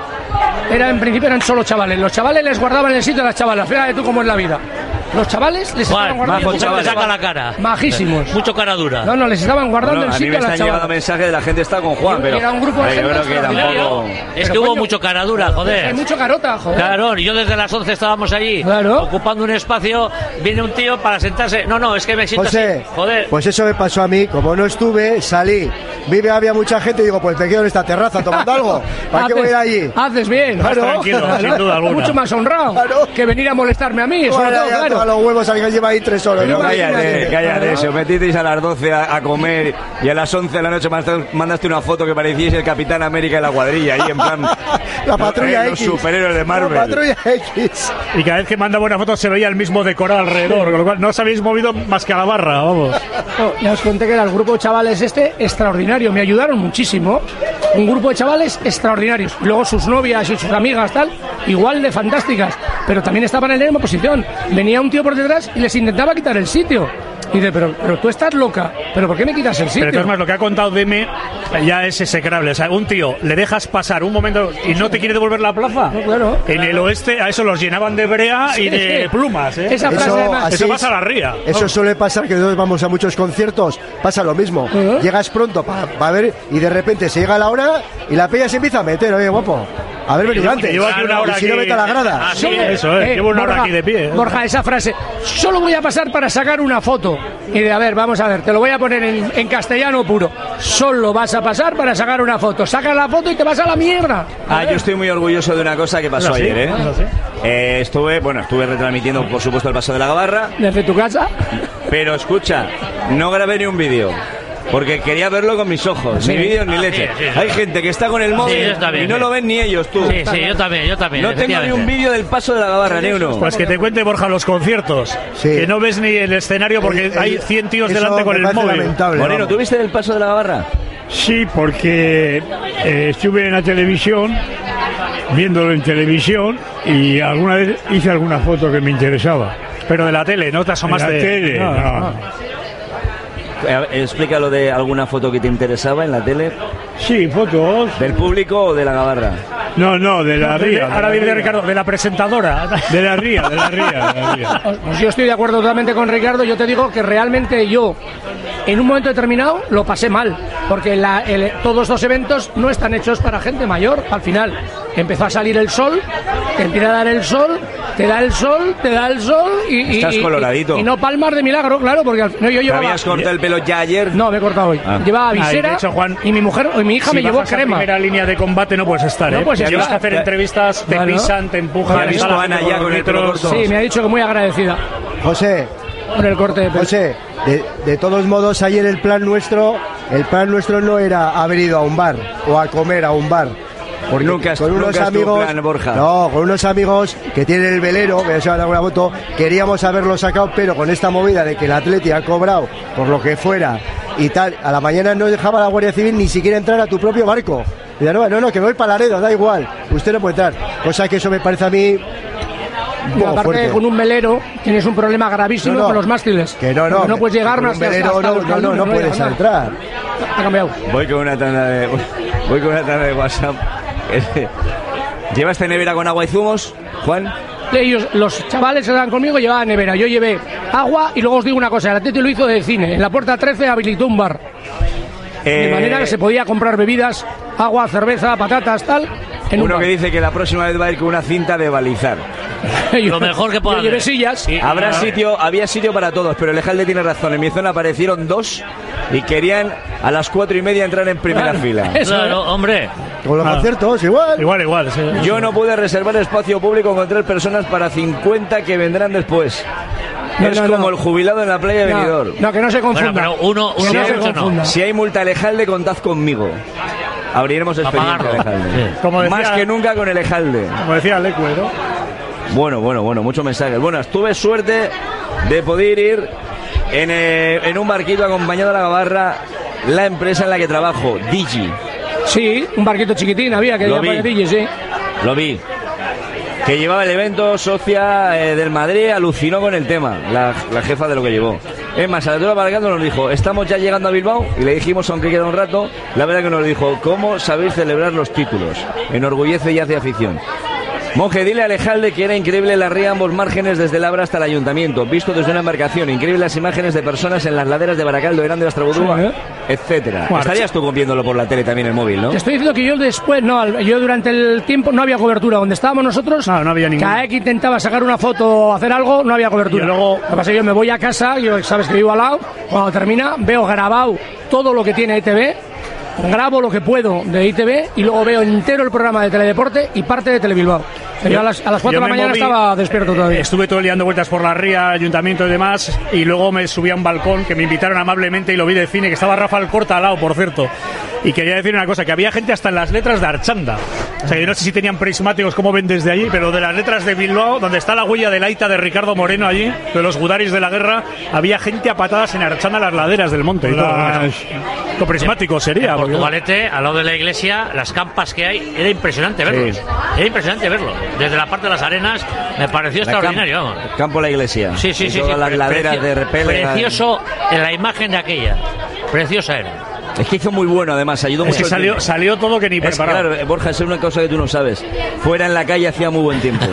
En principio eran solo chavales. Los chavales les guardaban el sitio a las chavalas. Fíjate tú cómo es la vida. Los chavales les estaban guardando. Te saca la cara. Majísimos. Mucho cara dura. No, les estaban guardando el sitio a las chavalas. A mí me están llegando mensajes de la gente está con Juan, pero era un grupo de gente. Yo creo que tampoco. Es que hubo mucho cara dura, joder. Hay mucho carota, joder. Claro, y yo desde las 11 estábamos allí, ocupando un espacio. Viene un tío para sentarse. No, es que me siento José, así. Joder. Pues eso me pasó a mí. Como no estuve, salí. Había mucha gente y digo, pues me quedo en esta terraza tomando algo. ¿Para qué voy a ir allí? Haces bien. Claro. Tranquilo, sin duda alguna. Mucho más honrado que venir a molestarme a mí. A los huevos alguien lleva ahí 3 horas. Pero cállate, se os metisteis a las 12 a comer y a las 11 de la noche mandaste una foto que parecíais el Capitán América de la cuadrilla ahí en plan la patrulla X, los superhéroes de Marvel. La patrulla X. Y cada vez que mandaba una foto se veía el mismo decorado alrededor, con lo cual no os habéis movido más que a la barra, vamos. Ya os conté que era el grupo de chavales extraordinario, me ayudaron muchísimo. Un grupo de chavales extraordinarios. Luego sus novias y sus amigas tal, igual de fantásticas, pero también estaban en la misma posición. Venía un tío por detrás y les intentaba quitar el sitio. Y dice, pero tú estás loca, ¿pero por qué me quitas el sitio? Pero entonces, lo que ha contado Deme ya es execrable. O sea, un tío le dejas pasar un momento y no te quiere devolver la plaza. No, claro. En el oeste a eso los llenaban de brea y de plumas, ¿eh? Esa frase además, eso pasa a la ría. Eso suele pasar, que nosotros vamos a muchos conciertos, pasa lo mismo. Llegas pronto para ver y de repente se llega la hora y la peña se empieza a meter. Oye, guapo, a ver, venido antes. Llevo aquí una hora si no mete a la grada. Eso es, llevo una hora aquí de pie. Borja, esa frase, solo voy a pasar para sacar una foto. Y de, a ver, vamos a ver, te lo voy a poner en castellano puro. Solo vas a pasar para sacar una foto. Sacas la foto y te vas a la mierda. Yo estoy muy orgulloso de una cosa que pasó ayer, estuve retransmitiendo, por supuesto, el paso de la Gabarra. ¿Desde tu casa? Pero escucha, no grabé ni un vídeo. Porque quería verlo con mis ojos, ni vídeos ni leche. Hay gente que está con el móvil y no lo ven ni ellos, tú. Sí, yo también. No tengo ni un vídeo del paso de la Gabarra, ni uno. Pues que te cuente, Borja, los conciertos. Que no ves ni el escenario porque hay 100 tíos delante con el móvil. Moreno, ¿tú viste el paso de la Gabarra? Sí, porque estuve en la televisión, viéndolo en televisión, y alguna vez hice alguna foto que me interesaba. Pero de la tele, ¿no te asomaste? De la tele, no. Explícalo de alguna foto que te interesaba en la tele. Sí, fotos. ¿Del público o de la Gabarra? No, de la ría. Ahora viene Ricardo, de la presentadora. De la ría. Pues yo estoy de acuerdo totalmente con Ricardo. Yo te digo que realmente yo, en un momento determinado, lo pasé mal. Porque todos los eventos no están hechos para gente mayor. Al final empezó a salir el sol, te empieza a dar el sol, te da el sol y estás coloradito. Y no palmas de milagro, claro, porque yo llevaba... ¿Te habías cortado el pelo ya ayer? No, me he cortado hoy. Llevaba visera, de hecho, Juan, y mi hija me llevó crema. En primera línea de combate no puedes estar, no, pues llevas a hacer entrevistas, te pisan, te empujan. ¿Has visto a Ana ya con el pelo corto? Sí, me ha dicho que muy agradecida. José, con el corte de pelo. José, de todos modos, ayer el plan nuestro no era haber ido a un bar o a comer a un bar. Porque con unos amigos, plan, Borja. No, con unos amigos que tienen el velero, que se van a dar una foto, queríamos haberlo sacado, pero con esta movida de que el Atleti ha cobrado por lo que fuera y tal, a la mañana no dejaba la Guardia Civil ni siquiera entrar a tu propio barco. Y no, que voy para Laredo, da igual, usted no puede entrar. Cosa que eso me parece a mí... Y aparte, fuerte. Con un velero tienes un problema gravísimo con los mástiles. Que no puedes llegar más que no puedes entrar. Ha cambiado. Voy con una tanda de WhatsApp. ¿Llevas nevera con agua y zumos, Juan? ellos, los chavales que estaban conmigo llevaban nevera, yo llevé agua y luego os digo una cosa, el Atleti lo hizo de cine, en la puerta 13 habilitó un bar. De manera que se podía comprar bebidas, agua, cerveza, patatas, tal. Uno que dice que la próxima vez va a ir con una cinta de balizar. Lo mejor que pueda haber. Llevé sillas. Había sitio para todos, pero el Ejalde tiene razón. En mi zona aparecieron 2 y querían a las 4:30 entrar en primera fila. Claro, hombre. Con los conciertos, igual. Igual. Sí. Yo no pude reservar espacio público con 3 personas para 50 que vendrán después. Es como el jubilado en la playa de Benidorm. No, que no se confunda. Bueno, pero uno no se confunda. Si hay multa Ejalde, contad conmigo. Abriremos expediente Ejalde. Sí. Más que nunca con el Ejalde. Como decía Leque, ¿no? Bueno, muchos mensajes. Bueno, tuve suerte de poder ir en un barquito acompañado a la gabarra, la empresa en la que trabajo, Digi. Sí, un barquito chiquitín había que llamar Digi, sí. Lo vi. Que llevaba el evento, socia del Madrid, alucinó con el tema, la jefa de lo que llevó. Es más, a la altura aparcando nos dijo, estamos ya llegando a Bilbao, y le dijimos, aunque queda un rato, la verdad que nos dijo, ¿cómo sabéis celebrar los títulos? Enorgullece y hace afición. Monje, dile a Ejalde que era increíble la ría a ambos márgenes desde el Abra hasta el ayuntamiento, visto desde una embarcación, increíbles las imágenes de personas en las laderas de Baracaldo, Herán de la Estrabudúa, etcétera. Estarías tú viéndolo por la tele también el móvil, ¿no? Te estoy diciendo que yo durante el tiempo no había cobertura. Donde estábamos nosotros, no había ninguna. Cada vez que intentaba sacar una foto o hacer algo, no había cobertura. Y luego, lo que pasa es que yo me voy a casa, yo sabes que vivo al lado, cuando termina, veo grabado todo lo que tiene ITV, grabo lo que puedo de ITV y luego veo entero el programa de Teledeporte y parte de Telebilbao. Yo a las 4 de la mañana estaba despierto todavía. Estuve todo el día dando vueltas por la ría, ayuntamiento y demás, y luego me subí a un balcón que me invitaron amablemente y lo vi de cine, que estaba Rafael Corta al lado, por cierto. Y quería decir una cosa, que había gente hasta en las letras de Archanda. O sea, yo no sé si tenían prismáticos como ven desde allí, pero de las letras de Bilbao, donde está la huella del Aita de Ricardo Moreno allí, de los Gudaris de la guerra, había gente a patadas en Archanda, las laderas del monte. Y todo. Lo prismático sería. En Portugalete, al lado de la iglesia, las campas que hay, era impresionante verlos. Sí. Era impresionante verlo. Desde la parte de las arenas me pareció extraordinario. Vamos. Campo de la iglesia. Sí. Todas las laderas de repele. Precioso en la imagen de aquella. Preciosa era. Es que hizo muy bueno, además, ayudó mucho. Salió todo que ni preparado. Claro, Borja, es una cosa que tú no sabes. Fuera en la calle hacía muy buen tiempo.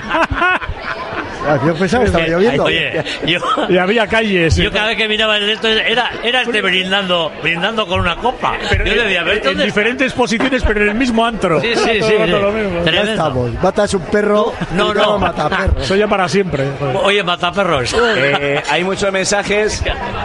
Yo pensaba que estaba lloviendo. Oye, y había calles. Yo cada vez que miraba el esto era brindando con una copa. Pero yo le decía, en diferentes posiciones, pero en el mismo antro. Sí. Lo mismo. Ya estamos. Matas un perro. No. Mataperros. Soy ya para siempre. Oye, mataperros. Hay muchos mensajes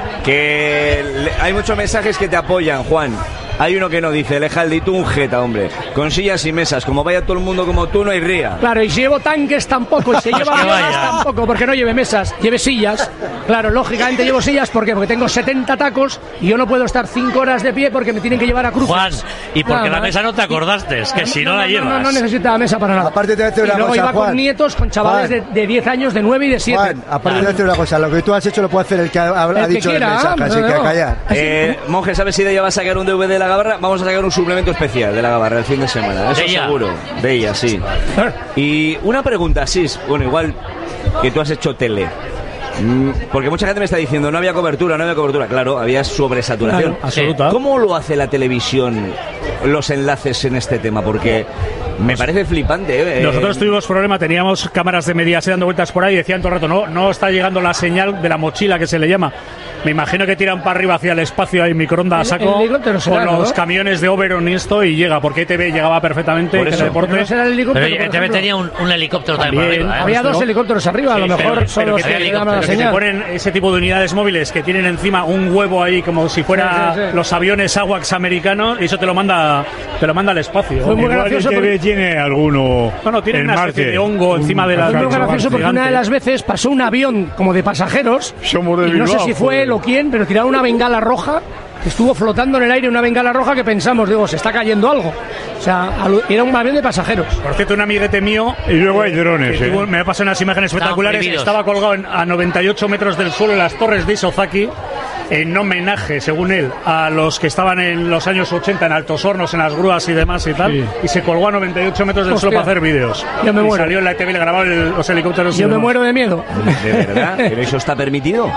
que te apoyan, Juan. Hay uno que no dice, Ejalde, y tú un jeta, hombre. Con sillas y mesas, como vaya todo el mundo como tú, no hay ría. Claro, y si llevo tanques tampoco, y si llevo aviones tampoco, porque no lleve mesas, lleve sillas. Claro, lógicamente llevo sillas, ¿por qué? Porque tengo 70 tacos y yo no puedo estar 5 horas de pie porque me tienen que llevar a cruces. Juan, y porque la mesa no te acordaste, es que si no la llevas. No necesita la mesa para nada. Aparte te voy a decir una cosa, luego iba Juan, con nietos, con chavales de 10 años, de 9 y de 7. Juan, aparte te voy a decir una cosa, lo que tú has hecho lo puede hacer el que ha dicho el mensaje, así que a callar. Monje, ¿sabes si de ella va a sacar un DVD de la gabarra? Vamos a sacar un suplemento especial de la gabarra el fin de semana, eso seguro. De ella, sí. Y una pregunta, Sis, bueno, igual que tú has hecho tele. Porque mucha gente me está diciendo, no había cobertura. Claro, había sobresaturación. Claro, absoluta. ¿Cómo lo hace la televisión los enlaces en este tema? Porque me parece flipante. Nosotros tuvimos problema, teníamos cámaras de Mediaset dando vueltas por ahí y decían todo el rato, no está llegando la señal de la mochila, que se le llama. Me imagino que tiran para arriba hacia el espacio ahí microondas a saco con los camiones de Oberon y esto, y llega, porque ETV llegaba perfectamente en el deporte. Pero ETV tenía un helicóptero también por arriba. Había 2 helicópteros arriba, a lo mejor solo se ponen ese tipo de unidades móviles que tienen encima un huevo ahí como si fuera los aviones AWACS americanos, y eso te lo manda al espacio. Fue muy gracioso porque tiene alguno. Tiene una especie de hongo encima de la. Fue muy gracioso porque una de las veces pasó un avión como de pasajeros. Y no sé si fue él o quién, pero tiraron una bengala roja. Estuvo flotando en el aire una bengala roja que pensamos, se está cayendo algo. O sea, era un avión de pasajeros. Por cierto, un amiguete mío. Y luego hay drones. Me ha pasado unas imágenes espectaculares. Estaba colgado a 98 metros del suelo en las torres de Isozaki, en homenaje, según él, a los que estaban en los años 80 en Altos Hornos, en las grúas y demás y tal. Sí. Y se colgó a 98 metros del suelo para hacer vídeos. Yo me muero. Salió en la TV, le grabaron los helicópteros. Yo me muero de miedo. ¿De verdad? ¿Pero eso está permitido?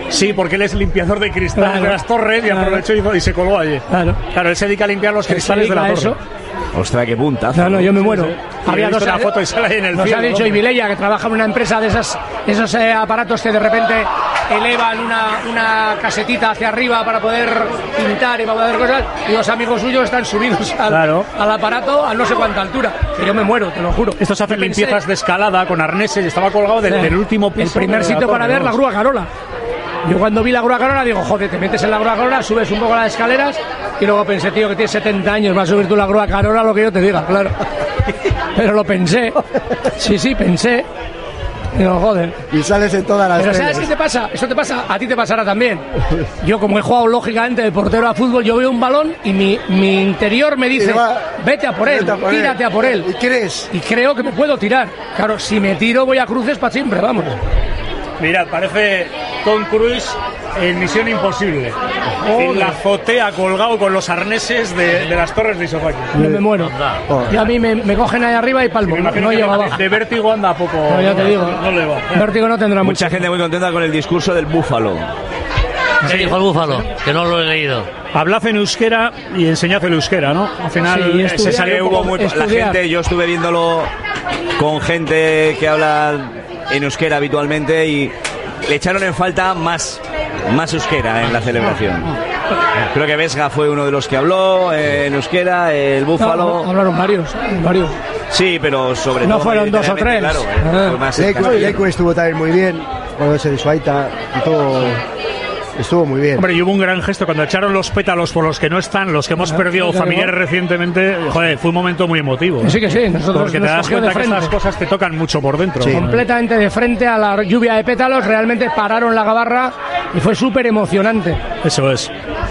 Sí, porque él es limpiador de cristales de las torres y aprovechó y se colgó allí. Claro, él se dedica a limpiar los cristales de la torre. Ostras, qué puntazo. No, yo me muero. Sí. Había una foto y sale ahí en el nos cielo. ha dicho Ibileya, que trabaja en una empresa de esos aparatos que de repente elevan una casetita hacia arriba para poder pintar y para poder cosas, y los amigos suyos están subidos al aparato a no sé cuánta altura. Que yo me muero, te lo juro. Estos hacen limpiezas de escalada con arneses, estaba colgado del último piso. El primer sitio para ver la grúa Carola. Yo cuando vi la grúa Carola digo, joder, te metes en la grúa Carola, subes un poco las escaleras, y luego pensé, tío, que tienes 70 años, vas a subir tú la grúa Carola, lo que yo te diga, claro. Pero lo pensé. Sí, pensé. Digo, joder. Y sales en todas las. Pero ¿sabes qué te pasa? Eso te pasa, a ti te pasará también. Yo, como he jugado lógicamente de portero a fútbol, yo veo un balón y mi interior me dice, vete a por él, tírate a por él. ¿Y crees? Y creo que me puedo tirar. Claro, si me tiro voy a cruces para siempre, vamos. Mirad, parece Tom Cruise en Misión Imposible. En la azotea colgado con los arneses de las torres de Isofaki. Yo me muero. Y a mí me cogen ahí arriba y palmo. No llego abajo. De vértigo anda poco. No, ya te digo. No le va. Vértigo no tendrá mucha gente muy contenta con el discurso del búfalo. ¿Qué dijo el búfalo? Que no lo he leído. Hablad en euskera y enseñad el euskera, ¿no? Al final se salió la gente, yo estuve viéndolo con gente que habla en euskera habitualmente y le echaron en falta más euskera en la celebración. Creo que Vesga fue uno de los que habló en euskera, el búfalo. No, hablaron varios. Sí, pero sobre todo. No fueron 2 o 3. Claro, Leku estuvo también muy bien, cuando se disuaita y todo. Estuvo muy bien. Hombre, y hubo un gran gesto cuando echaron los pétalos por los que no están, los que hemos perdido familiares recientemente. Joder, fue un momento muy emotivo. Sí que sí, nosotros porque te das cuenta que estas cosas te tocan mucho por dentro. Sí. Completamente de frente a la lluvia de pétalos, realmente pararon la gabarra y fue súper emocionante. Eso es.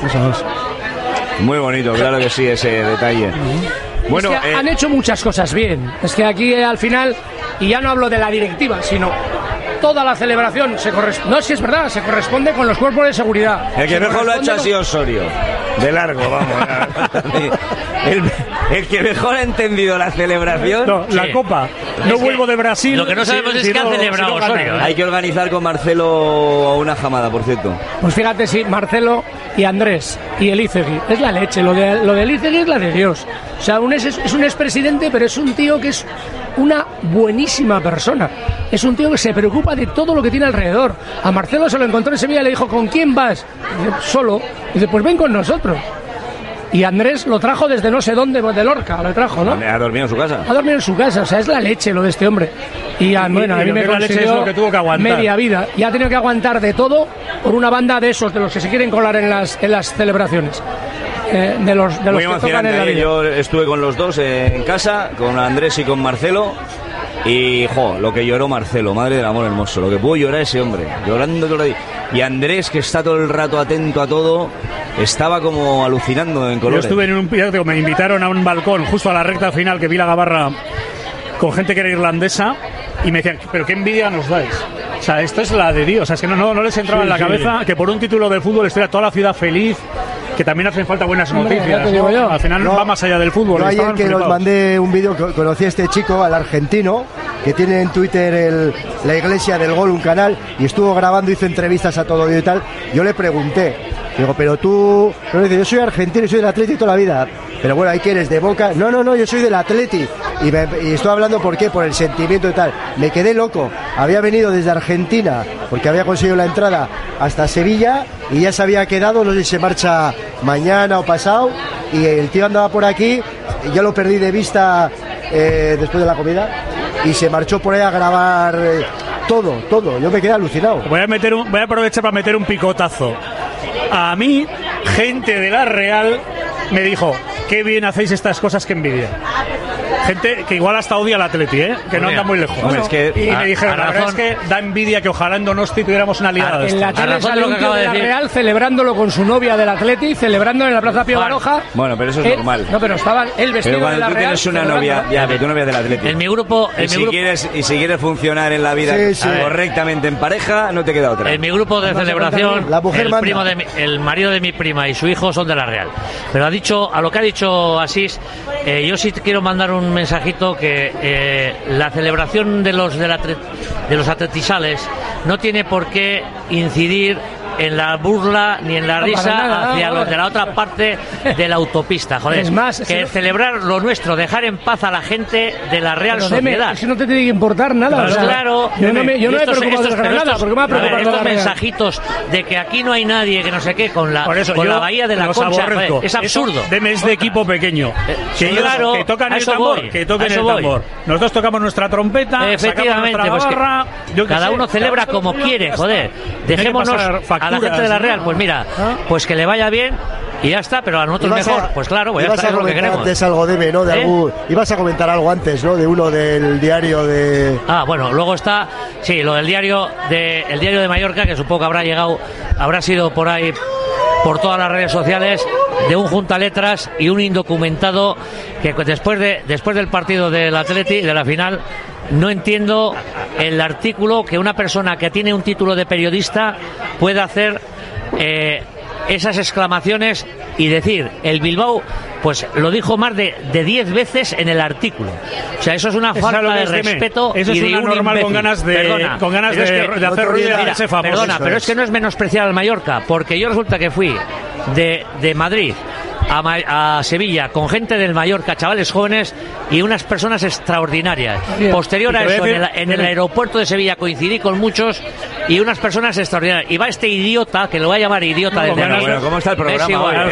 Muy bonito, claro que sí, ese detalle. Bueno, es que han hecho muchas cosas bien. Es que aquí al final, y ya no hablo de la directiva, sino toda la celebración se corresponde. No, si es verdad, se corresponde con los cuerpos de seguridad. El que mejor lo ha hecho ha sido Osorio. De largo, vamos. El que mejor ha entendido la celebración. No, la Copa. No vuelvo de Brasil. Lo que no sabemos es que ha celebrado Osorio. Hay que organizar con Marcelo una jamada, por cierto. Pues fíjate, sí, Marcelo y Andrés y Elizegui. Es la leche. Lo de Elizegui es la de Dios. O sea, es un expresidente, pero es un tío que es una buenísima persona. Es un tío que se preocupa de todo lo que tiene alrededor. A Marcelo se lo encontró en Sevilla y le dijo, ¿con quién vas? Y dice, solo. Y dice, pues ven con nosotros. Y Andrés lo trajo desde no sé dónde, de Lorca, lo trajo, ¿no? ¿Ha dormido en su casa? Ha dormido en su casa, o sea, es la leche lo de este hombre. Y bueno, a mí me consiguió lo que tuvo que aguantar. Media vida. Y ha tenido que aguantar de todo por una banda de esos, de los que se quieren colar en las celebraciones. De los que tocan en la vida. Yo estuve con los dos en casa, con Andrés y con Marcelo. Y, lo que lloró Marcelo, madre del amor hermoso, lo que pudo llorar ese hombre, llorando todo el día. Y Andrés, que está todo el rato atento a todo, estaba como alucinando en colores. Yo estuve en un piloto, me invitaron a un balcón justo a la recta final que vi la gabarra con gente que era irlandesa y me decían, pero qué envidia nos dais. O sea, esto es la de Dios, o sea, es que no les entraba en la cabeza que por un título de fútbol estuviera toda la ciudad feliz, que también hacen falta buenas noticias, ¿no? Al final va más allá del fútbol. Yo ayer que os mandé un vídeo, conocí a este chico, al argentino, que tiene en Twitter la Iglesia del Gol, un canal, y estuvo grabando, hizo entrevistas a todo y tal. Yo le pregunté, digo, pero tú, dice, yo soy argentino y soy del Atleti toda la vida, pero bueno, ¿ahí que eres? ¿De Boca? No, yo soy del Atleti. Y estoy hablando por qué, por el sentimiento y tal. Me quedé loco. Había venido desde Argentina, porque había conseguido la entrada hasta Sevilla, y ya se había quedado, no sé si se marcha mañana o pasado, y el tío andaba por aquí, y yo lo perdí de vista después de la comida, y se marchó por ahí a grabar todo. Yo me quedé alucinado. Voy a aprovechar para meter un picotazo. A mí, gente de la Real me dijo, qué bien hacéis estas cosas, que envidia. Gente que igual hasta odia al Atleti, que no anda muy lejos. Hombre, es que, y me dijeron, la verdad es que da envidia que ojalá en Donosti tuviéramos una liada de en la tele sale un tío de la Real celebrándolo con su novia del Atleti, celebrando en la Plaza Pío Baroja. Bueno, pero eso es normal. No, pero estaba él vestido de la Real. Pero cuando tú tienes una novia, pero tu novia del Atleti. En mi grupo... Si quieres funcionar en la vida correctamente en pareja, no te queda otra. En mi grupo de celebración, el marido de mi prima y su hijo son de la Real. Pero a lo que ha dicho Asís, yo sí quiero mandar un mensajito que la celebración de los atletisales no tiene por qué incidir en la burla ni en la risa hacia los de la otra parte de la autopista. Joder, es más, que celebrar lo nuestro, dejar en paz a la gente de la Real Sociedad. Eso no te tiene que importar nada. Claro, yo no me he preocupado de Granada, porque me ha preocupado estos mensajitos de que aquí no hay nadie, que no sé qué, con la bahía de la Concha, joder, es absurdo. Es de equipo pequeño. Que claro, que tocan el tambor, que toquen el tambor. Nosotros tocamos nuestra trompeta, efectivamente, pues barra, cada uno celebra como quiere, joder. Dejémonos a la gente de la Real, pues mira, pues que le vaya bien y ya está, pero a nosotros mejor. Pues claro, pues ya está, es lo que queremos. Antes algo de ¿no? Ibas a comentar algo antes, ¿no? De uno del diario de... Bueno, luego está, sí, lo del diario de Mallorca, que supongo que habrá sido por ahí, por todas las redes sociales, de un juntaletras y un indocumentado que después del partido del Atleti, de la final, no entiendo el artículo que una persona que tiene un título de periodista puede hacer esas exclamaciones y decir, el Bilbao, pues lo dijo más de 10 veces en el artículo. O sea, eso es una falta de respeto. Eso es una normal con ganas de hacer ruido y hacerse famoso. Perdona, pero es que no es menospreciar al Mallorca, porque yo resulta que fui de Madrid a Sevilla con gente del Mallorca, chavales jóvenes y unas personas extraordinarias. Posterior a eso, en el aeropuerto de Sevilla coincidí con muchos y unas personas extraordinarias. Y va este idiota, que lo voy a llamar idiota de bueno, ¿cómo está el programa?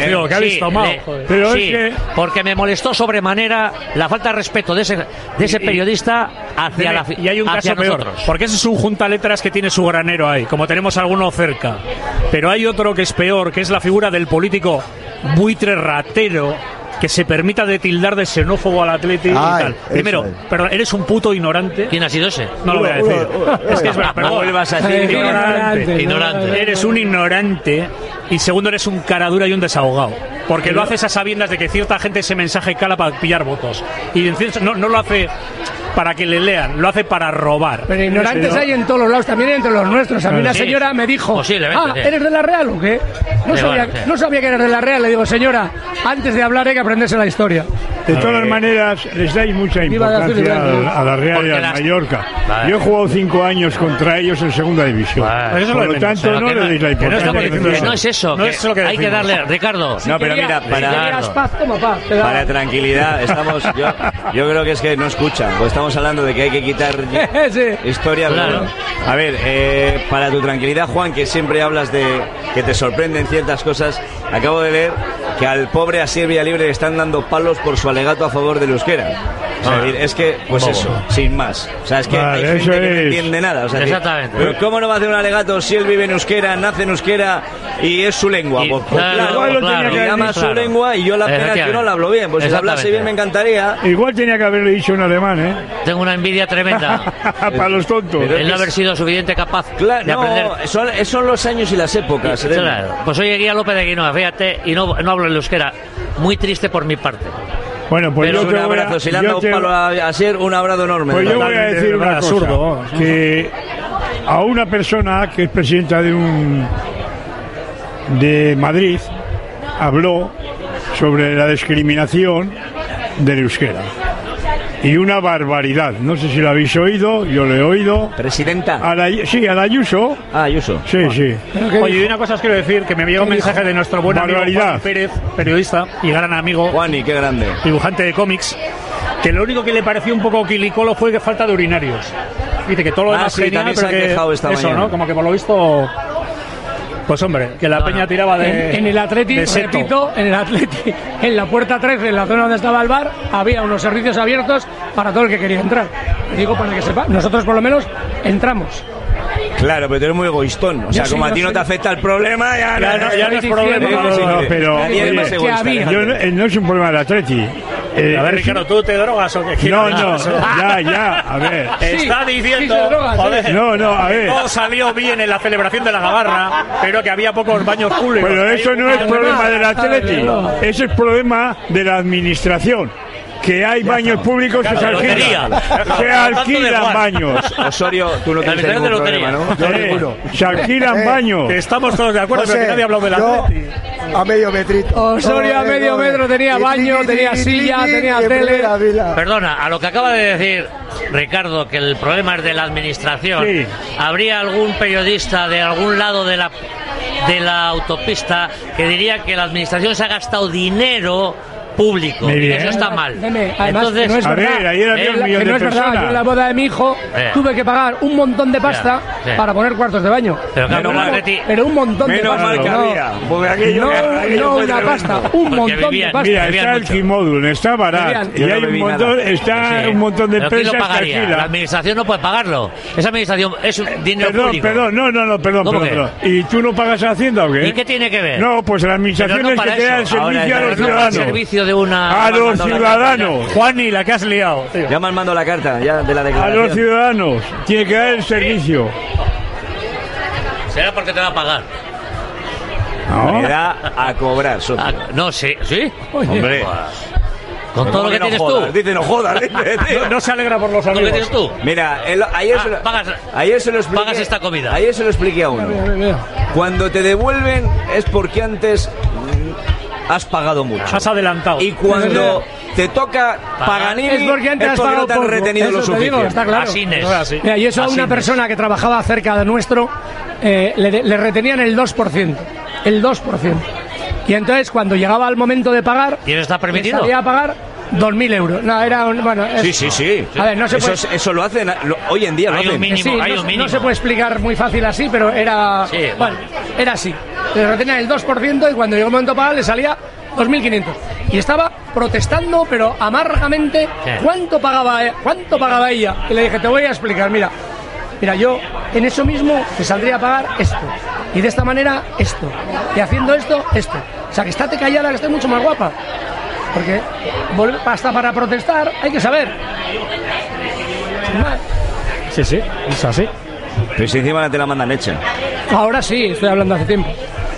Porque me molestó sobremanera la falta de respeto de ese periodista hacia y hay un caso peor, porque ese es un juntaletras que tiene su granero ahí, como tenemos alguno cerca. Pero hay otro que es peor, que es la figura del político buitre ratero que se permita de tildar de xenófobo al Atleti y tal. Primero, perdón, eres un puto ignorante. ¿Quién ha sido ese? No lo voy a decir. Es que es verdad, no vuelvas a decir ignorante. Eres un ignorante. Y segundo, eres un caradura y un desahogado. Porque lo haces a sabiendas de que cierta gente ese mensaje cala para pillar votos. Y no lo hace para que le lean, lo hace para robar. Pero ignorantes hay en todos los lados, también entre los nuestros. A mí una señora me dijo, ¿eres de la Real o qué? No sabía que eres de la Real. Le digo, señora, antes de hablar hay que aprenderse la historia. De todas maneras, les dais mucha importancia a la Real y al Mallorca. Yo he jugado 5 años contra ellos en segunda división. Por lo tanto, no le deis la importancia. No es eso, hay que darle, Ricardo. No, pero mira, para tranquilidad, yo creo que es que no escuchan, pues estamos hablando de que hay que quitar historia. Claro. A ver, para tu tranquilidad, Juan, que siempre hablas de que te sorprenden ciertas cosas, acabo de leer que al pobre Asier Villalibre le están dando palos por su alegato a favor del euskera. O sea, es que, pues eso, sin más. O sea, es que hay gente que no entiende nada. O sea, exactamente. Pero ¿cómo no va a hacer un alegato si él vive en euskera, nace en euskera y es su lengua? Pues claro, y llama su lengua y yo la pena que no la hablo bien. Pues si hablase bien me encantaría. Igual tenía que haberle dicho un alemán, ¿eh? Tengo una envidia tremenda. Para los tontos. El no haber sido suficiente capaz de aprender. Son los años y las épocas. Claro. Pues oye, Guía López de Guinoa, fíjate, y no hablo el euskera. Muy triste por mi parte. Bueno, pues pero un abrazo. Si le han dado un palo a Ser, un abrazo enorme. Pues yo voy a decir una cosa, que a una persona que es presidenta de Madrid habló sobre la discriminación del euskera. Y una barbaridad, no sé si lo habéis oído, yo lo he oído. ¿Presidenta? A la Ayuso. Ayuso. Sí. Oye, y una cosa os quiero decir, que me llegó un mensaje de nuestro buen amigo Juan Pérez, periodista y gran amigo. Juani, qué grande. Dibujante de cómics, que lo único que le pareció un poco quilicolo fue que falta de urinarios. Dice que todo lo demás genial, pero que esta eso, mañana. ¿no? Como que por lo visto... Pues hombre, que la peña tiraba en el Atleti, repito, en el Atleti, en la puerta 13, en la zona donde estaba el bar, había unos servicios abiertos para todo el que quería entrar. Digo para que sepa, nosotros por lo menos entramos. Claro, pero tú eres muy egoístón. O sea, como a ti no te afecta el problema, ya no es problema. No, pero no es un problema del Atleti. A ver, Ricardo, ¿tú te drogas o qué? No, ya, a ver. Está diciendo, joder, a ver. Todo salió bien en la celebración de la Gabarra, pero que había pocos baños públicos. Pero eso no es problema del Atleti, eso es problema de la administración. Que hay baños públicos que se alquilan. Se alquilan baños. Osorio, tú no tienes ningún problema, ¿no? Se alquilan baños. Estamos todos de acuerdo, pero que nadie ha hablado del Atleti. A medio metrito. Osorio a medio metro, tenía baño, tenía silla, tenía tele. Perdona, a lo que acaba de decir Ricardo, que el problema es de la administración. Sí. ¿Habría algún periodista de algún lado de de la autopista que diría que la administración se ha gastado dinero público y eso está mal. Además, entonces, no es verdad, ayer había un millón de personas. Yo en la boda de mi hijo tuve que pagar un montón de pasta para poner cuartos de baño. Pero, claro, pero un montón de pasta. Mal que había, no una pasta, un montón de pasta. Mira, está el Kimodul, está barato y hay un montón de empresas que alquilan. La administración no puede pagarlo. Esa administración es un dinero público. Perdón. ¿Y tú no pagas a Hacienda o qué? ¿Y qué tiene que ver? No, pues la administración es que te da el servicio a los ciudadanos. A los ciudadanos. Juani, la que has liado. Ya me han mandado la carta ya de la declaración. A los ciudadanos. Tiene que dar el servicio. Será porque te va a pagar. No. Me da a cobrar. No, sí. Hombre. Con todo lo que tienes tú. Dice, no jodas. No se alegra por los amigos. ¿Lo que tienes tú? Mira, ayer se lo expliqué. Pagas esta comida. Ayer se lo expliqué a uno. Cuando te devuelven es porque antes has pagado mucho. Has adelantado. Y cuando te toca Paganini es porque antes has pagado no te han retenido lo suficiente. Está claro. Así es. Mira, y eso a una persona que trabajaba cerca de nuestro le retenían el 2%. El 2%. Y entonces cuando llegaba el momento de pagar, ¿y eso está permitido? Salía a pagar 2.000 euros. No, era bueno. Sí. A ver, no se puede... eso lo hacen hoy en día. Hay un mínimo. No se puede explicar muy fácil así, pero era era así. Le retenían el 2% y cuando llegó el momento de pagar le salía 2.500. Y estaba protestando, pero amargamente, ¿cuánto pagaba ella? Y le dije, te voy a explicar, mira, yo en eso mismo te saldría a pagar esto. Y de esta manera, esto. Y haciendo esto. O sea, que estate callada, que estés mucho más guapa. Porque hasta para protestar hay que saber. Sí, es así. Pero si encima te la mandan hecha. Ahora sí, estoy hablando hace tiempo.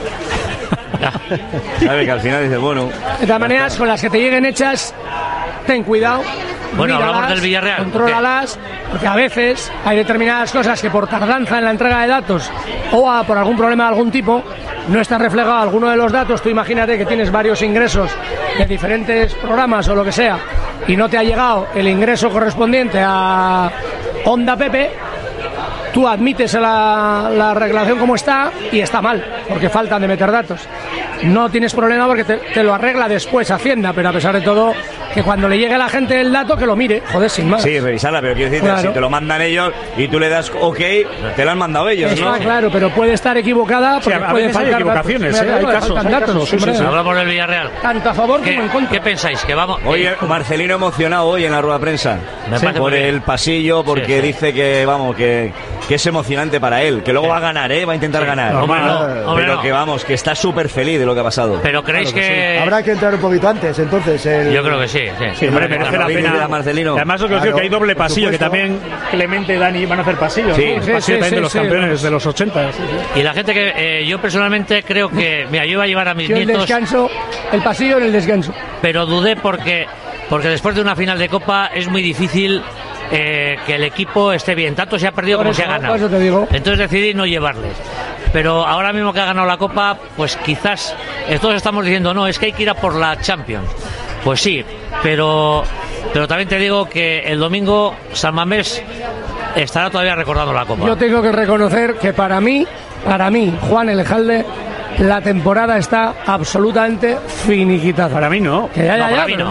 Sabes que al final dices, bueno. De todas maneras, con las que te lleguen hechas, ten cuidado. Bueno, hablamos del Villarreal. Contrólalas, porque a veces hay determinadas cosas que por tardanza en la entrega de datos o por algún problema de algún tipo no está reflejado alguno de los datos. Tú imagínate que tienes varios ingresos de diferentes programas o lo que sea y no te ha llegado el ingreso correspondiente a Onda Pepe. Tú admites la reclamación como está y está mal, porque faltan de meter datos. No tienes problema porque te lo arregla después Hacienda, pero a pesar de todo, que cuando le llegue a la gente el dato, que lo mire, joder, sin más. Sí, revisarla, pero quiero decirte, si te lo mandan ellos y tú le das OK, te lo han mandado ellos, ¿no? Claro, pero puede estar equivocada porque puede faltar equivocaciones, datos. Hay casos. Hablamos del Villarreal. Tanto a favor como en contra. ¿Qué pensáis? Que vamos. Oye, Marcelino emocionado hoy en la rueda de prensa por el pasillo, porque dice que, vamos, que es emocionante para él, que luego va a ganar, va a intentar ganar. Pero que vamos, que está súper feliz de lo que ha pasado. Pero creéis que... Habrá que entrar un poquito antes, entonces. Yo creo que sí. Hombre, merece la pena. Marcelino. Además, lo que os digo, que hay doble pasillo, que también Clemente y Dani van a hacer pasillo. Sí, pasillo también de los campeones de los 80. Y la gente que yo personalmente creo que... Mira, yo iba a llevar a mis nietos... El pasillo en el descanso. Pero dudé porque después de una final de Copa es muy difícil... que el equipo esté bien, tanto se ha perdido como se ha ganado. Entonces decidí no llevarles. Pero ahora mismo que ha ganado la Copa, pues quizás todos estamos diciendo, no, es que hay que ir a por la Champions. Pues sí, pero también te digo que el domingo San Mamés estará todavía recordando la Copa. Yo tengo que reconocer que para mí, Juan Elejalde, la temporada está absolutamente finiquitada. Para mí no. Para mí no.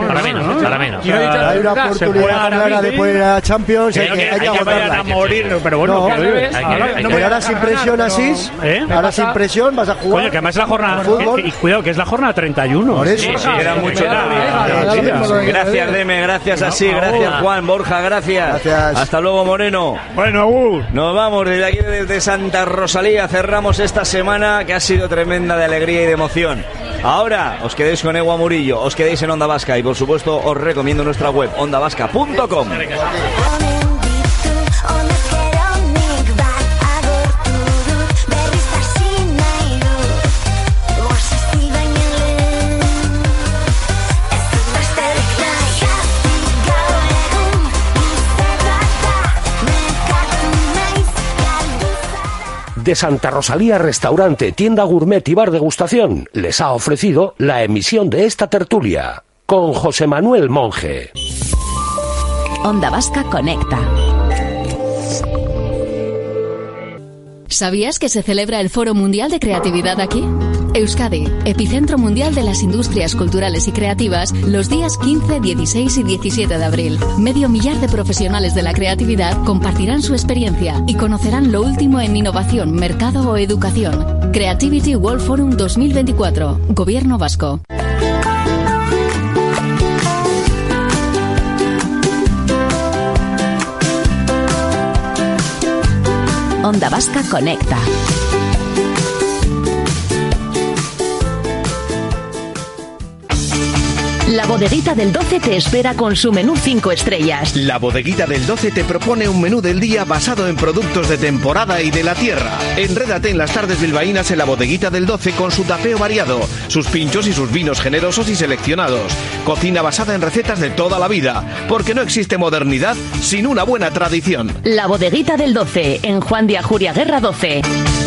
Hay una oportunidad clara de poder ir a Champions. Hay que aguantarla. A morir, pero bueno. Pero ahora sin presión así. Ahora sin presión vas a jugar. Coño, que además es la jornada. Y cuidado, que es la jornada 31. Por eso. Sí, era mucho. Gracias, Deme. Gracias, así. Gracias, Juan. Borja, gracias. Hasta luego, Moreno. Bueno, Agur. Nos vamos desde aquí, desde Santa Rosalía. Cerramos esta semana que ha sido tremenda de alegría y de emoción. Ahora os quedéis con Ewa Murillo, os quedéis en Onda Vasca y por supuesto os recomiendo nuestra web ondavasca.com. De Santa Rosalía Restaurante, Tienda Gourmet y Bar Degustación les ha ofrecido la emisión de esta tertulia con José Manuel Monje. Onda Vasca conecta. ¿Sabías que se celebra el Foro Mundial de Creatividad aquí? Euskadi, epicentro mundial de las industrias culturales y creativas, los días 15, 16 y 17 de abril. 500.000 de profesionales de la creatividad compartirán su experiencia y conocerán lo último en innovación, mercado o educación. Creativity World Forum 2024, Gobierno Vasco. Onda Vasca Conecta. La Bodeguita del 12 te espera con su menú 5 estrellas. La Bodeguita del 12 te propone un menú del día basado en productos de temporada y de la tierra. Enrédate en las tardes bilbaínas en la Bodeguita del 12 con su tapeo variado, sus pinchos y sus vinos generosos y seleccionados. Cocina basada en recetas de toda la vida, porque no existe modernidad sin una buena tradición. La Bodeguita del 12, en Juan de Ajuria Guerra 12.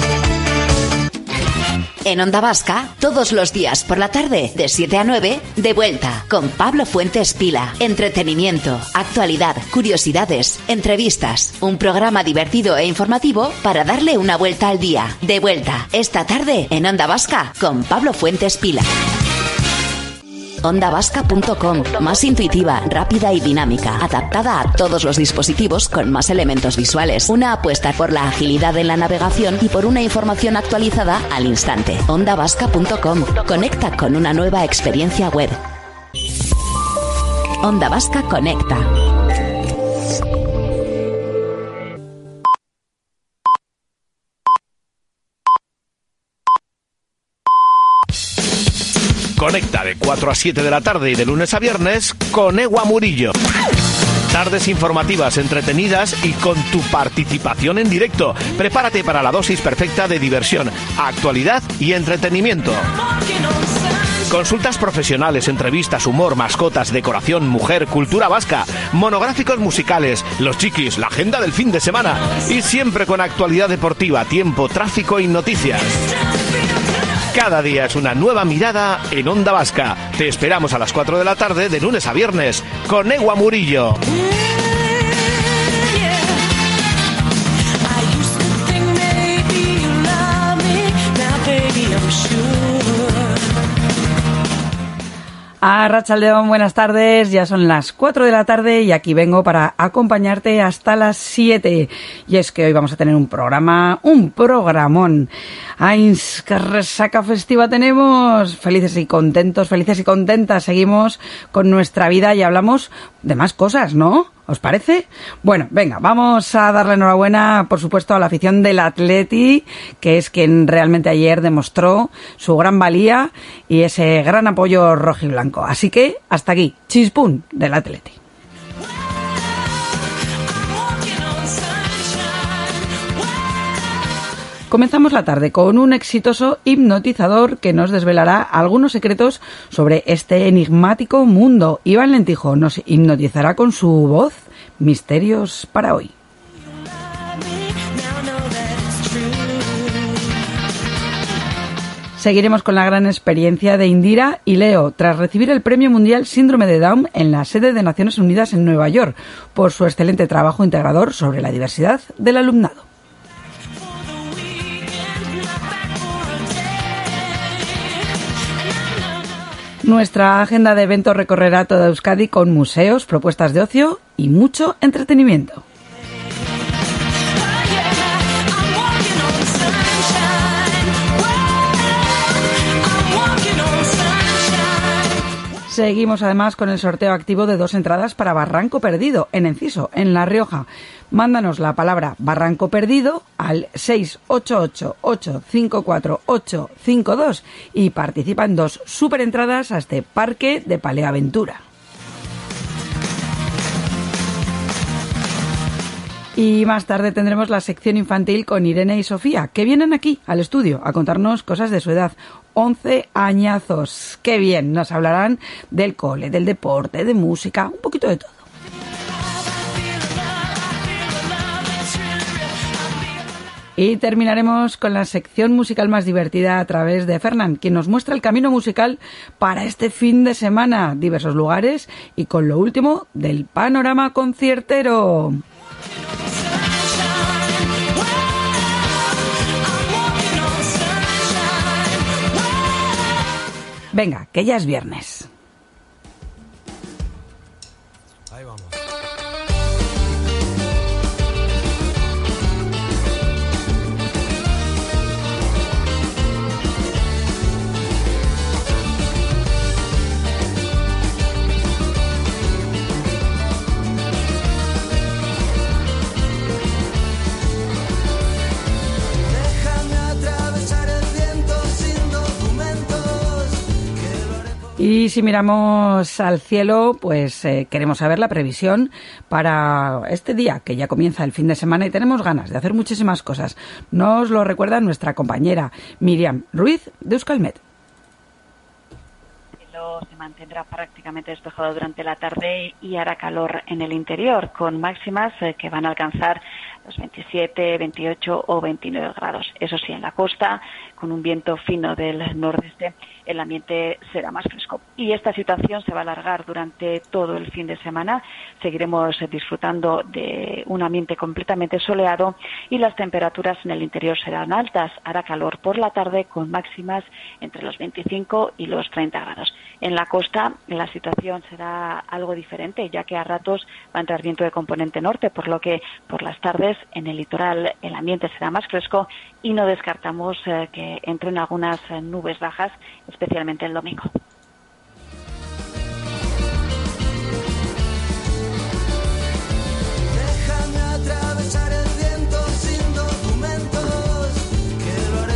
En Onda Vasca, todos los días por la tarde, de 7 a 9, De Vuelta, con Pablo Fuentes Pila. Entretenimiento, actualidad, curiosidades, entrevistas. Un programa divertido e informativo para darle una vuelta al día. De Vuelta, esta tarde, en Onda Vasca, con Pablo Fuentes Pila. OndaVasca.com, más intuitiva, rápida y dinámica, adaptada a todos los dispositivos con más elementos visuales. Una apuesta por la agilidad en la navegación y por una información actualizada al instante. OndaVasca.com, conecta con una nueva experiencia web. Onda Vasca conecta. Conecta de 4 a 7 de la tarde y de lunes a viernes con Ewa Murillo. Tardes informativas, entretenidas y con tu participación en directo. Prepárate para la dosis perfecta de diversión, actualidad y entretenimiento. Consultas profesionales, entrevistas, humor, mascotas, decoración, mujer, cultura vasca, monográficos musicales, los chiquis, la agenda del fin de semana y siempre con actualidad deportiva, tiempo, tráfico y noticias. Cada día es una nueva mirada en Onda Vasca. Te esperamos a las 4 de la tarde de lunes a viernes con Ewa Murillo. Arratsaldeon, buenas tardes, ya son las 4 de la tarde y aquí vengo para acompañarte hasta las 7. Y es que hoy vamos a tener un programón. ¡Ay, qué resaca festiva tenemos! Felices y contentas, seguimos con nuestra vida y hablamos de más cosas, ¿no? ¿Os parece? Bueno, venga, vamos a darle enhorabuena, por supuesto, a la afición del Atleti, que es quien realmente ayer demostró su gran valía y ese gran apoyo rojiblanco. Así que, hasta aquí, chispún del Atleti. Comenzamos la tarde con un exitoso hipnotizador que nos desvelará algunos secretos sobre este enigmático mundo. Iván Lentijo nos hipnotizará con su voz. Misterios para hoy. Seguiremos con la gran experiencia de Indira y Leo tras recibir el Premio Mundial Síndrome de Down en la sede de Naciones Unidas en Nueva York por su excelente trabajo integrador sobre la diversidad del alumnado. Nuestra agenda de eventos recorrerá toda Euskadi con museos, propuestas de ocio y mucho entretenimiento. Seguimos además con el sorteo activo de 2 entradas para Barranco Perdido, en Enciso, en La Rioja. Mándanos la palabra Barranco Perdido al 688-854-852 y participa en 2 superentradas a este parque de paleaventura. Y más tarde tendremos la sección infantil con Irene y Sofía, que vienen aquí al estudio a contarnos cosas de su edad. 11 añazos. ¡Qué bien! Nos hablarán del cole, del deporte, de música, un poquito de todo. Y terminaremos con la sección musical más divertida a través de Fernán, quien nos muestra el camino musical para este fin de semana, diversos lugares y con lo último del panorama conciertero. Venga, que ya es viernes. Ahí vamos. Y si miramos al cielo, pues queremos saber la previsión para este día, que ya comienza el fin de semana y tenemos ganas de hacer muchísimas cosas. Nos lo recuerda nuestra compañera Miriam Ruiz de Euskalmet. El cielo se mantendrá prácticamente despejado durante la tarde y hará calor en el interior, con máximas que van a alcanzar los 27, 28 o 29 grados. Eso sí, en la costa, con un viento fino del nordeste, el ambiente será más fresco. Y esta situación se va a alargar durante todo el fin de semana. Seguiremos disfrutando de un ambiente completamente soleado y las temperaturas en el interior serán altas. Hará calor por la tarde con máximas entre los 25 y los 30 grados. En la costa la situación será algo diferente, ya que a ratos va a entrar viento de componente norte, por lo que por las tardes en el litoral el ambiente será más fresco y no descartamos que entren algunas nubes bajas, especialmente el domingo.